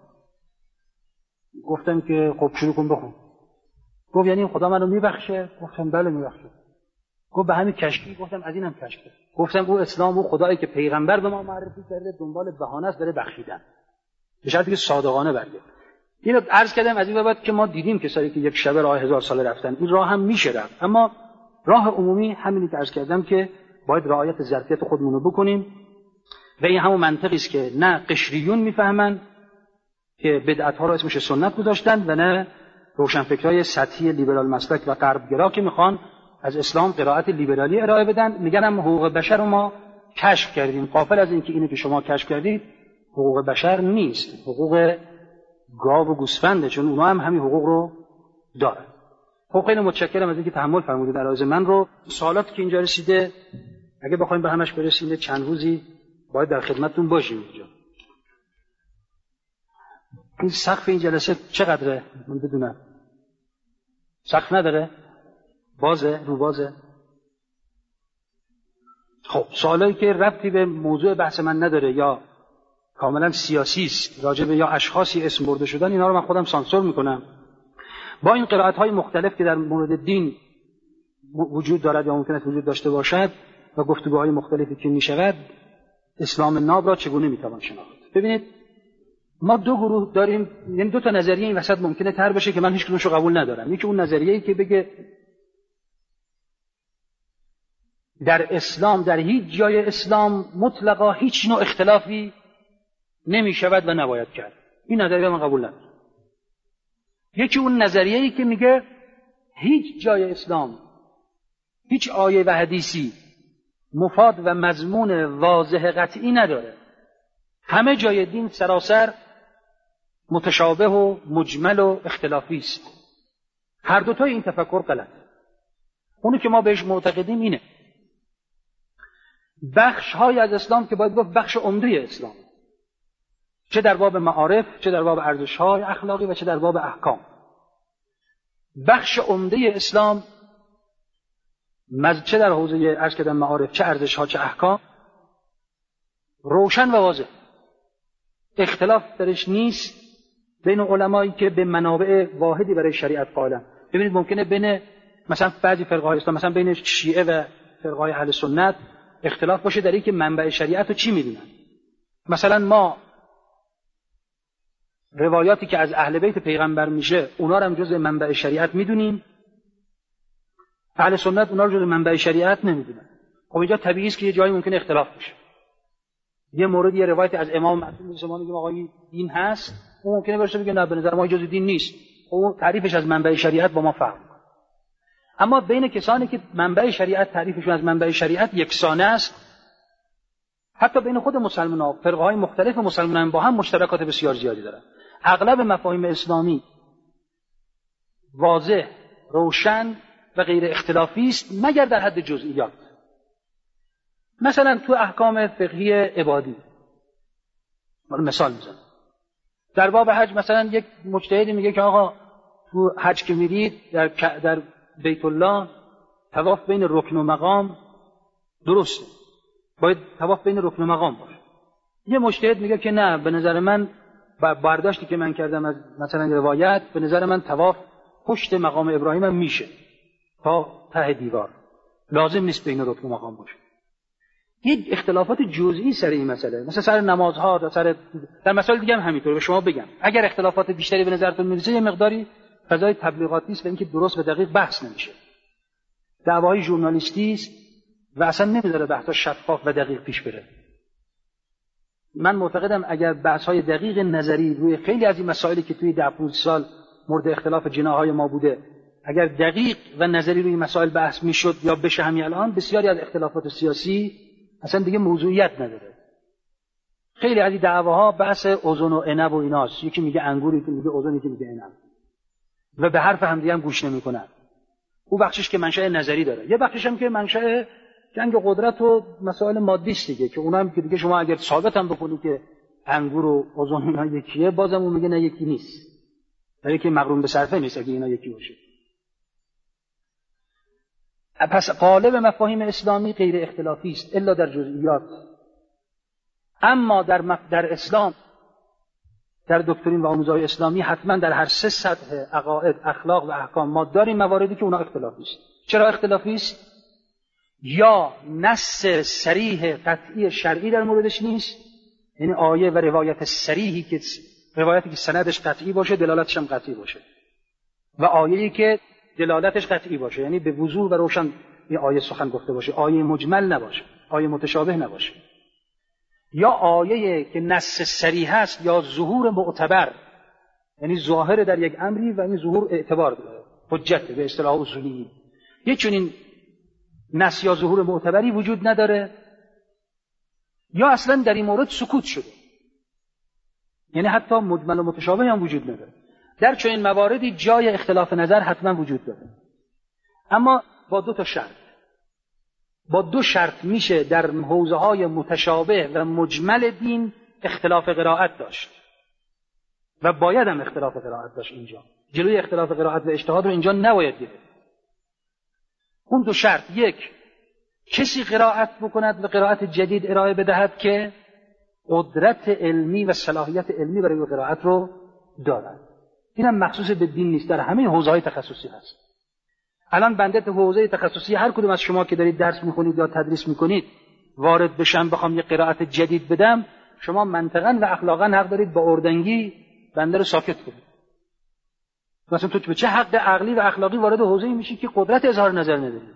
گفتم که خب شروع کن بخون. گفت یعنی خدا منو میبخشه؟ گفتم بله میبخشه. گفت به همین کشکی؟ گفتم از اینم کشکی. گفتم او اسلام و خدایی که پیغمبر به ما معرفی کرده دنبال بهانه است برای بخشیدن، به شرطی که صادقانه برگرده. اینو عرض کردم از این بابت که ما دیدیم کسایی که یک شب راه هزار ساله رفتن، این راه هم میشه رفت، اما راه عمومی همینی که عرض کردم که باید رعایت ظرفیت خودمون رو بکنیم و این همون منطقی است که نه قشریون میفهمن که بدعت‌ها رو اسمش سنت گذاشتن و نه روشنفکرای سطحی لیبرال مسلک و غربگرا که میخوان از اسلام قرائت لیبرالی ارائه بدن. میگن هم حقوق بشر رو ما کشف کردیم. غافل از اینکه اینو که شما کشف کردید حقوق بشر نیست، حقوق گاو و گوسفنده، چون اونا هم همین حقوق رو دارن. خب خیلی متشکرم از اینکه تحمل فرمودید عرایض من رو. سوالاتی که اینجا رسیده اگه بخوایم به همش برسیم چند روزی باید در خدمتتون باشیم اینجا. این سقف این جلسه چقدره؟ من بدونم سقف نداره؟ بازه؟ رو بازه؟ خب سوالایی که ربطی به موضوع بحث من نداره یا کاملا سیاسی است، راجع به یا اشخاصی اسم برده شدن، اینا رو من خودم سانسور میکنم. با این قرائت‌های مختلف که در مورد دین وجود دارد یا ممکن است وجود داشته باشد و گفتگوهای مختلفی که میشود، اسلام ناب را چگونه میتوان شناخت؟ ببینید ما دو گروه داریم، یعنی دو تا نظریه این وسط ممکنه تر بشه که من هیچ کدومش رو قبول ندارم. یکی اون نظریه‌ای که بگه در اسلام، در هیچ جای اسلام مطلقا هیچ نوع اختلافی نمی شود و نباید کرد. این نظریه من قبول ندارم. یکی اون نظریه‌ای که میگه هیچ جای اسلام، هیچ آیه و حدیثی مفاد و مضمون واضح قطعی نداره. همه جای دین سراسر متشابه و مجمل و اختلافی است. هر دوتای این تفکر غلط. اونی که ما بهش معتقدیم اینه بخش های از اسلام که باید گفت بخش عمده اسلام، چه در باب معارف، چه در باب ارزش های اخلاقی و چه در باب احکام، بخش عمده اسلام چه در حوزه عرض کردن معارف، چه ارزش ها، چه احکام، روشن و واضح، اختلاف درش نیست بین علمایی که به منابع واحدی برای شریعت قائلن. ببینید ممکنه بین مثلا بعضی فرقه های اسلام، مثلا بین شیعه و فرقه های اهل سنت اختلاف باشه در این که منبع شریعت رو چی میدونن. مثلا ما روایاتی که از اهل بیت پیغمبر میشه اونا رو هم جزء منبع شریعت میدونیم، اهل سنت اونا رو جزء منبع شریعت نمیدونن. خب اینجا طبیعی است که یه جایی ممکنه اختلاف بشه. یه مورد یه روایت از امام معصوم ما میگیم آقا این دین هست، اون ممکنه برسه بگه نه به نظر ما جزء دین نیست، اون تعریفش از منبع شریعت با ما فرق میکنه. اما بین کسانی که منبع شریعت تعریفشون از منبع شریعت یکسانه است، حتی بین خود مسلمان‌ها فرقه‌های مختلف مسلمانان با هم مشترکات بسیار زیادی دارند. اغلب مفاهیم اسلامی واضح، روشن و غیر اختلافی است مگر در حد جزئیات. مثلا تو احکام فقهی عبادی مثال میزنم، در باب حج مثلا یک مجتهدی میگه که آقا تو حج که میرید در در بیت الله طواف بین رکن و مقام درسته، باید طواف بین رکن و مقام باشه. یه مجتهد میگه که نه، به نظر من برداشتی که من کردم از مثلا روایت، به نظر من طواف پشت مقام ابراهیم هم میشه تا ته دیوار، لازم نیست بین رکن و مقام باشه. یه اختلافات جزئی سر این مسئله، مثلا سر نمازها، در سر در مسائل دیگه هم همینطوره. به شما بگم اگر اختلافات بیشتری به نظرتون میرسه یه مقداری فضای تبلیغاتی است و اینکه درست و دقیق بحث نمیشه، دعواهای ژورنالیستی است و اصلا نمیذاره بحثا شفاف و دقیق پیش بره. من معتقدم اگر بحث‌های دقیق نظری روی خیلی از این مسائلی که توی ده پانزده سال مورد اختلاف جناح‌های ما بوده، اگر دقیق و نظری روی مسائل بحث میشد یا بشه همین الان، بسیاری از اختلافات سیاسی اصلا دیگه موضوعیت نداره. خیلی از این دعواها بحث اوزون و عنب و ایناست، یکی میگه انگور، یکی میگه اوزون، یکی میگه عنب و به حرف هم دیگه هم گوش نمی‌کنن. اون بخشش که منشأ نظری داره، یه بخشش هم که منشأ جنگ قدرت و مسائل مادی است دیگه، که اونم که دیگه شما اگر ثابت هم بکنید که انگور و اوزون اینا یکیه، بازم اون میگه نه یکی نیست، برای که مقرون به صرفه نیست اگه اینا یکی باشه. پس قالب مفاهیم اسلامی غیر اختلافی است الا در جزئیات. اما در مف... در اسلام، در دکترین و آموزهای اسلامی حتما در هر سه سطح عقاید، اخلاق و احکام ما داریم مواردی که اونا اختلافی است. چرا اختلافی است؟ یا نص صریح قطعی شرعی در موردش نیست، یعنی آیه و روایت صریحی که روایتی که سندش قطعی باشه دلالتش هم قطعی باشه، و آیه‌ای که دلالتش قطعی باشه، یعنی به وضوح و روشن این آیه سخن گفته باشه، آیه مجمل نباشه، آیه متشابه نباشه. یا آیه که نص صریح است یا ظهور معتبر، یعنی ظاهر در یک امری و این ظهور اعتبار داره، حجت به اصطلاح اصولی. یه چنین نص یا ظهور معتبری وجود نداره، یا اصلا در این مورد سکوت شده، یعنی حتی مجمل و متشابه هم وجود نداره. در چنین مواردی جای اختلاف نظر حتما وجود داره، اما با دو تا شرط. با دو شرط میشه در حوزه‌های متشابه و مجمل دین اختلاف قرائت داشت. و باید هم اختلاف قرائت داشت. اینجا جلوی اختلاف قرائت و اجتهاد رو اینجا نباید گرفت. اون دو شرط: یک، کسی قرائت بکند و قرائت جدید ارائه بدهد که قدرت علمی و صلاحیت علمی برای قرائت رو دارد. اینم مخصوص به دین نیست، در همه حوزه‌های تخصصی هست. الان بنده تو حوزه تخصصی هر کدوم از شما که دارید درس می‌خونید یا تدریس می‌کنید وارد بشم بخوام یه قرائت جدید بدم، شما منطقاً و اخلاقاً حق دارید با اردنگی بنده رو ساکت کنید. مثلا تو به چه حق عقلی و اخلاقی وارد حوزه‌ای میشی که قدرت اظهار نظر نداری؟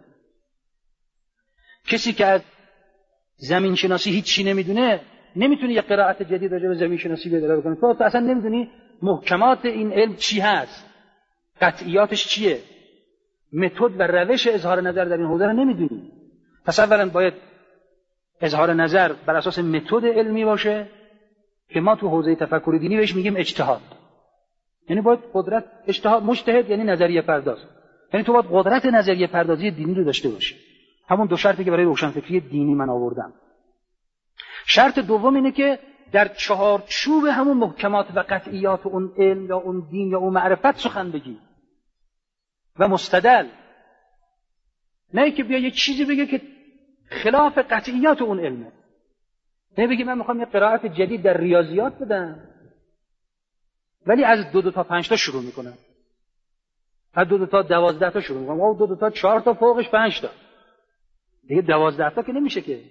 کسی که از زمین شناسی هیچی نمیدونه نمیتونه یه قرائت جدید راجع به زمین شناسی بداره بکنه. تو اصلا نمیدونی محکمات این علم چی هست، قطعیاتش چیه، متد و روش اظهار نظر در این حوزه رو نمیدونی. پس اولا باید اظهار نظر بر اساس متد علمی باشه که ما تو حوزه تفکر دینی بهش میگیم اجتهاد. یعنی باید قدرت اجتهاد، مجتهد یعنی نظریه پرداز، یعنی تو باید قدرت نظریه پردازی دینی رو داشته باشی. همون دو شرطی که برای روشنفکری دینی من آوردم. شرط دوم اینه که در چهارچوب همون محکمات و قطعیات اون علم یا اون دین یا اون معرفت سخن بگی و مستدل، نه که بیا یه چیزی بگه که خلاف قطعیات اون علمه. نه بگی من میخوام یه قرائت جدید در ریاضیات بدم ولی از دو دو تا پنج تا شروع میکنم، از دو دو تا دوازده تا شروع میکنم، او دو دو تا چهار تا فوقش پنج تا، دیگه دوازده تا که نمیشه. که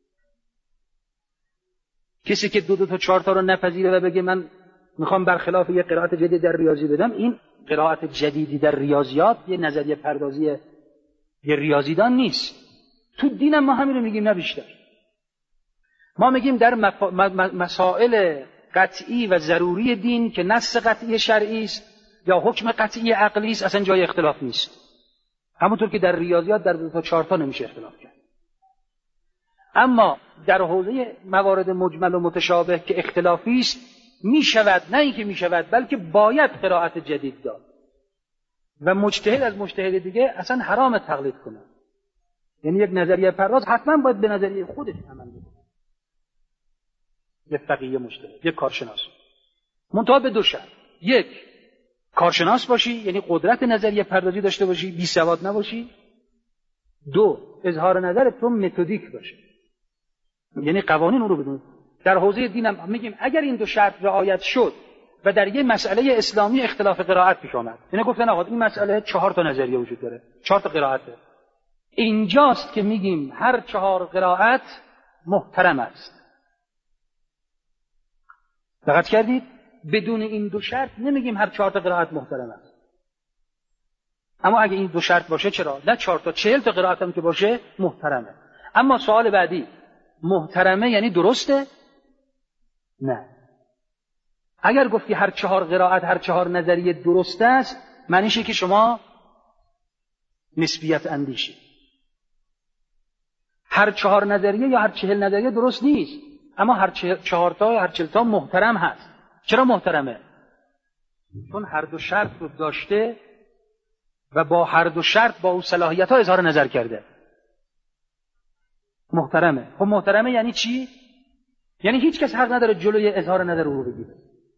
کسی که دو دو تا چهار تا رو نپذیره و بگه من میخوام برخلاف یه قرائت جدید در ریاضی بدم، این قرائت جدیدی در ریاضیات یه نظریه پردازی یه ریاضیدان نیست. تو دینم ما همین رو میگیم، نه بیشتر. ما میگیم در مفا... مسائل قطعی و ضروری دین که نص قطعی شرعی است یا حکم قطعی عقلی است اصلا جای اختلاف نیست. همونطور که در ریاضیات در دو تا چهار تا نمیشه اختلاف کرد. اما در حوزه موارد مجمل و متشابه که اختلافی است میشود، نه اینکه میشود بلکه باید قرائت جدید داد و مجتهد از مجتهد دیگه اصلا حرام تقلید کنه. یعنی یک نظریه پرداز حتما باید به نظریه خودش عمل کنه، یک فقیه مجتهد، یک کارشناس، منتها به دو شرط: یک، کارشناس باشی یعنی قدرت نظریه پردازی داشته باشی، بی سواد نباشی. دو، اظهار نظر تو متدیک باشه، یعنی قوانین رو بدون. در حوزه دینم میگیم اگر این دو شرط رعایت شد و در یه مسئله اسلامی اختلاف قرائت پیش آمد، یعنی گفتن آقا این مسئله چهار تا نظریه وجود داره، چهار تا قرائته، اینجاست که میگیم هر چهار قرائت محترم است. دقت کردید؟ بدون این دو شرط نمیگیم هر چهار تا قرائت محترم است. اما اگه این دو شرط باشه چرا؟ نه چهار تا، چهل تا قرائت هم که باشه محترمه. اما سوال بعدی، محترمه یعنی درسته؟ نه. اگر گفتی هر چهار قرائت، هر چهار نظریه درست است، معنیشه که شما نسبیت اندیشی. هر چهار نظریه یا هر چهل نظریه درست نیست، اما هر چهار تا یا هر چهل تا محترم هست. چرا محترمه؟ چون هر دو شرط رو داشته و با هر دو شرط با اون صلاحیت ها اظهار نظر کرده. محترمه. خب محترمه یعنی چی؟ یعنی هیچ کس حق نداره جلوی اظهار نظر رو بگیره.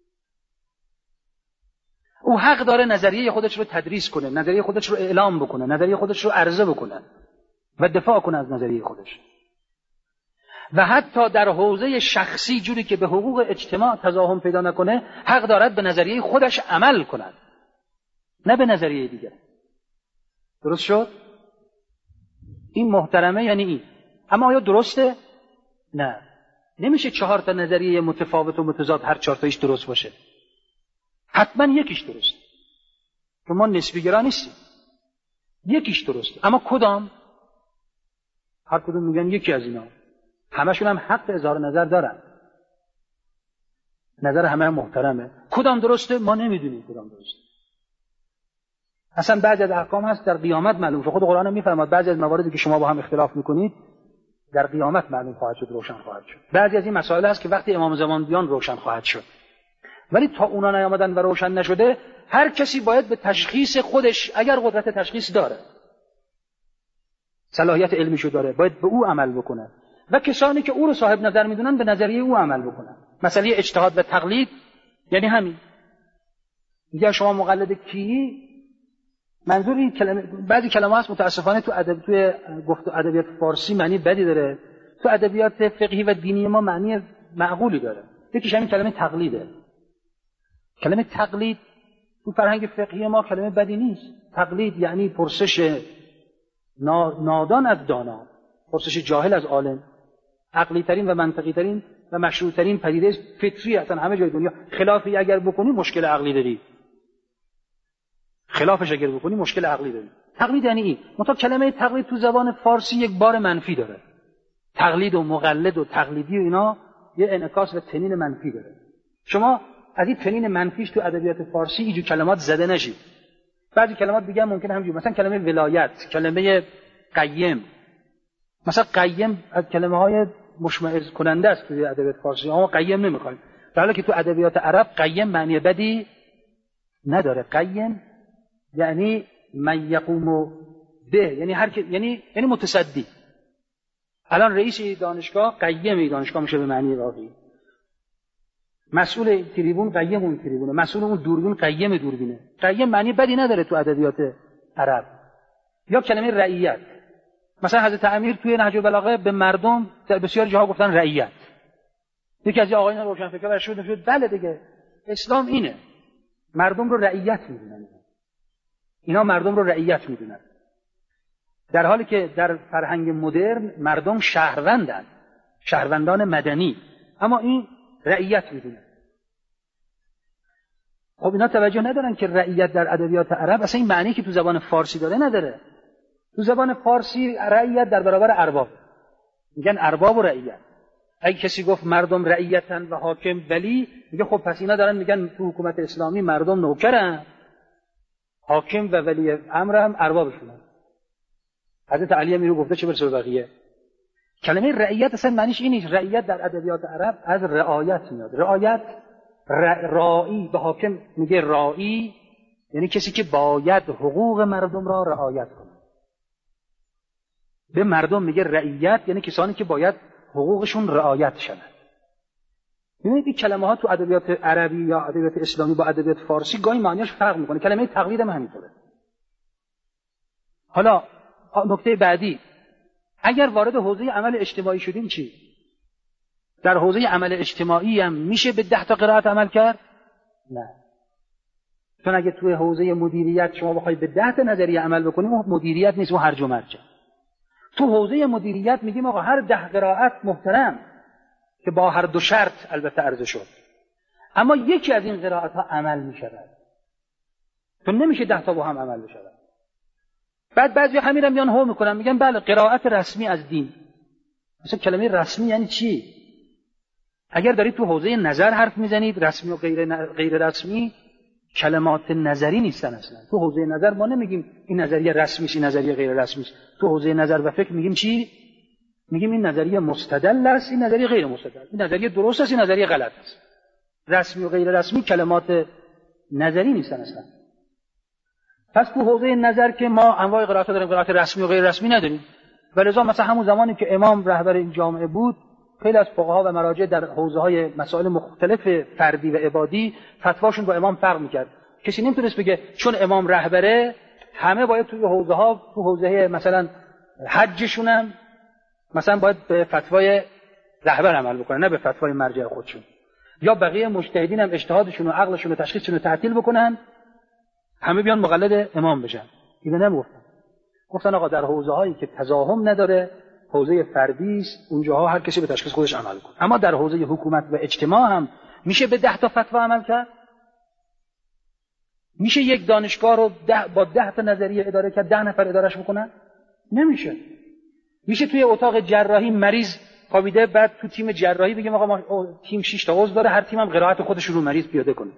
او حق داره نظریه خودش رو تدریس کنه، نظریه خودش رو اعلام بکنه، نظریه خودش رو عرضه بکنه و دفاع کنه از نظریه خودش. و حتی در حوزه شخصی جوری که به حقوق اجتماع تضاهم پیدا نکنه، حق دارد به نظریه خودش عمل کند، نه به نظریه دیگر. درست شد؟ این محترمه یعنی این. اما آیا درسته؟ نه. نمیشه چهار تا نظریه متفاوت و متضاد هر چهار تایش درست باشه. حتما یکیش درسته. چون ما نسبی گرا نیستیم. یکیش درسته. اما کدام؟ هر کدوم میگن یکی از اینا. همشون هم حق اظهار نظر دارن. نظر همه هم محترمه. کدام درسته؟ ما نمیدونیم کدام درسته. اصلا بعضی از احکام هست در قیامت معلوم شد. خود قرآن هم میفرماد بعضی از مواردی که شما با هم اختلاف میکنید در قیامت معلوم خواهد شد، روشن خواهد شد. بعضی از این مسائل هست که وقتی امام زمان بیان روشن خواهد شد. ولی تا اونا نیامدن و روشن نشده، هر کسی باید به تشخیص خودش، اگر قدرت تشخیص داره، صلاحیت علمیشو داره، باید به او عمل بکنه. و کسانی که او رو صاحب نظر میدونن به نظریه او عمل بکنن. مسئله اجتهاد و تقلید یعنی همین. میگه شما مقلد کی؟ منظور این کلمه، بعضی کلمه هست متاسفانه تو ادب توی گفت و ادبیات فارسی معنی بدی داره، تو ادبیات فقهی و دینی ما معنی معقولی داره. یکیش همین کلمه تقلیده. کلمه تقلید تو فرهنگ فقهی ما کلمه بدی نیست. تقلید یعنی پرسش نادان از دانا، پرسش جاهل از عالم. عقلی ترین و منطقی ترین و مشروع ترین پدیده فطری اصلا همه جای دنیا. خلافی اگر بکنی مشکل عقلی داری، خلافش اگر بکنی مشکل عقلی داری. تقلید یعنی این. منتها کلمه تقلید تو زبان فارسی یک بار منفی داره. تقلید و مقلد و تقلیدی و اینا یه انعکاس و تنین منفی داره. شما از این تنین منفیش تو ادبیات فارسی اینجور کلمات زده نشید. بعضی کلمات دیگه ممکنه همینجور، مثلا کلمه ولایت، کلمه قیم. مثلا قیم از کلمه های مشمئز کننده است توی ادبیات فارسی، اما قیم نمیخوایم. در حالی که تو ادبیات عرب قیم معنی بدی نداره. قیم یعنی من یقوم به، یعنی هر کی، یعنی یعنی متصدی. الان رئیس دانشگاه قیم دانشگاه میشه به معنی واقعی. مسئول تریبون قیم اون تریبونه، مسئول اون دوربین قیم دوربینه. قیم معنی بدی نداره تو ادبیات عرب. یا کلمه رعیت، مثلا حضرت امیر توی نهج البلاغه به مردم در بسیار جاها گفتن رعیت. یکی از آقایان روشنفکر شد شد بله دیگه اسلام اینه، مردم رو رعیت میدونن. اینا مردم رو رعیت میدونن، در حالی که در فرهنگ مدرن مردم شهروندن، شهروندان مدنی، اما این رعیت میدونن. خب اینا توجه ندارن که رعیت در ادبیات عرب اصلا این معنی که تو زبان فارسی داره نداره. تو زبان فارسی رعیت در برابر ارباب، میگن ارباب و رعیت. اگه کسی گفت مردم رعیتن و حاکم ولی، میگه خب پس اینا دارن میگن تو حکومت اسلامی مردم نوکرن، حاکم و ولی امر هم اربابشونن. حضرت علی میرو گفته چه برسه به بقیه. کلمه رعیت اصلا معنیش اینه. رعیت در ادبیات عرب از رعایت میاد. رعایت رائی، به حاکم میگه رائی، یعنی کسی که باید حقوق مردم را رعایت کنه. به مردم میگه رعیت، یعنی کسانی که باید حقوقشون رعایت شود. ببینید این کلمه ها تو ادبیات عربی یا ادبیات اسلامی با ادبیات فارسی گاهی معنیش فرق میکنه. کلمه تقلید هم همینطوره. حالا نکته بعدی، اگر وارد حوزه عمل اجتماعی شدیم چی؟ در حوزه عمل اجتماعی هم میشه به ده تا قرائت عمل کرد؟ نه. چون اگه توی حوزه مدیریت شما بخوای به ده تا نظریه عمل بکنیم، مدیریت نیست، و هرج و مرج. تو حوزه مدیریت میگیم آقا هر ده قرائت محترم که با هر دو شرط البته عرضه شد، اما یکی از این قرائت ها عمل میشود، تو نمیشه ده تا با هم عمل بشود. بعد بعضی همین رو میان هو میکنن، میگن بله قرائت رسمی از دین. مثلا کلمه رسمی یعنی چی؟ اگر دارید تو حوزه نظر حرف میزنید، رسمی و غیر غیر رسمی کلمات نظری نیستن اصلا. تو حوزه نظر ما نمیگیم این نظریه رسمی است، این نظریه غیر رسمی است. تو حوزه نظر و فکر میگیم چی؟ میگیم این نظریه مستدل است، این نظریه غیر مستدل، این نظریه درست است، این نظریه غلط است. رسمی و غیر رسمی کلمات نظری نیستن اصلا. پس تو حوزه نظر که ما انواع قرائت داریم، قرائت رسمی و غیر رسمی نداریم. ولذا مثلا همون زمانی که امام رهبر این جامعه بود، خیلی از فقها و مراجع در حوزه‌های مسائل مختلف فردی و عبادی فتواشون با امام فرق می‌کرد. کسی نمیتونست بگه چون امام رهبره همه باید توی حوزه‌ها، تو حوزه مثلا حجشون هم مثلا باید به فتوای رهبر عمل بکنن، نه به فتوای مرجع خودشون. یا بقیه مجتهدین هم اجتهادشون و عقلشون و تشخیصشون رو تعطیل بکنن، همه بیان مقلد امام بشن. اینو نمیگفتن. گفتن آقا در حوزه‌هایی که تزاحم نداره، حوزه فردی است، اونجاها هر کسی به تشخیص خودش عمل کنه. اما در حوزه حکومت و اجتماع هم میشه به ده تا فتوا عمل کرد؟ میشه یک دانشگاه رو ده با ده تا نظریه اداره کرد، ده نفر ادارش بکنن؟ نمیشه. میشه توی اتاق جراحی مریض خوابیده، بعد تو تیم جراحی بگیم آقا ما تیم شش تا عضو داره، هر تیم هم قرائت خودش رو مریض پیاده کنه.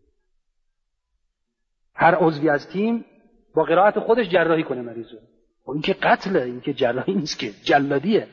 هر عضوی از تیم با قرائت خودش جراحی کنه مریضو. این که قتله، این که جراحی نیست، که جلادیه.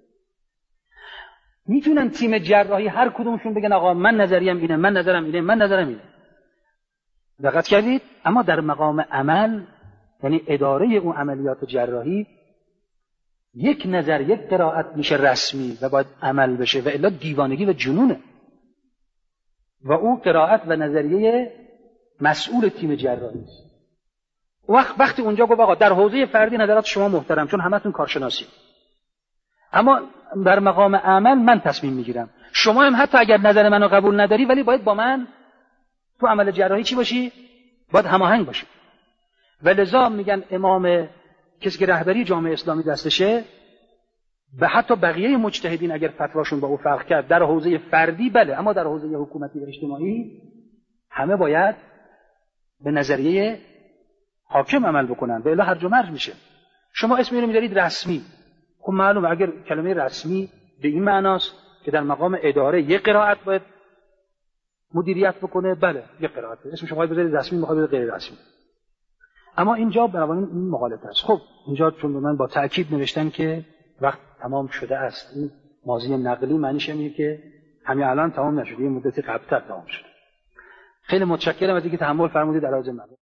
میتونن تیم جراحی هر کدومشون بگن آقا من نظریم اینه، من نظرم اینه، من نظرم اینه. دقت کردید؟ اما در مقام عمل، یعنی اداره اون عملیات جراحی، یک نظر، یک قرائت میشه رسمی و باید عمل بشه، و الا دیوانگی و جنونه. و اون قرائت و نظریه مسئول تیم جراحی است. وقت وقتی اونجا گفت آقا در حوزه فردی نظرات شما محترم، چون همتون کارشناسی، اما در مقام عمل من تصمیم میگیرم. شما هم حتی اگر نظر منو قبول نداری ولی باید با من تو عمل جراحی چی باشی؟ باید هماهنگ باشی. و لذا میگن امام، کسی که رهبری جامعه اسلامی دستشه، و حتی بقیه مجتهدین اگر فتواشون با او فرق کرد در حوزه فردی بله، اما در حوزه حکومتی و اجتماعی همه باید به نظریه حاکم عمل بکنن و الا هرج و مرج میشه. شما اسم اینو میذارید رسمی، خب معلومه اگر کلمه رسمی به این معناست که در مقام اداره یک قرائت باید مدیریت بکنه، بله یک قرائت اسم شما بذارید رسمی، میخواد بذارید غیر رسمی. اما اینجا بنابراین این مغالطه است. خب اینجا چون به من با تأکید نوشتن که وقت تمام شده است، این ماضی نقلی معنیش اینه که همین الان تمام نشده، یه مدتی قبل‌تر تمام شده. خیلی متشکرم از اینکه تحمل فرمودید علاوه بر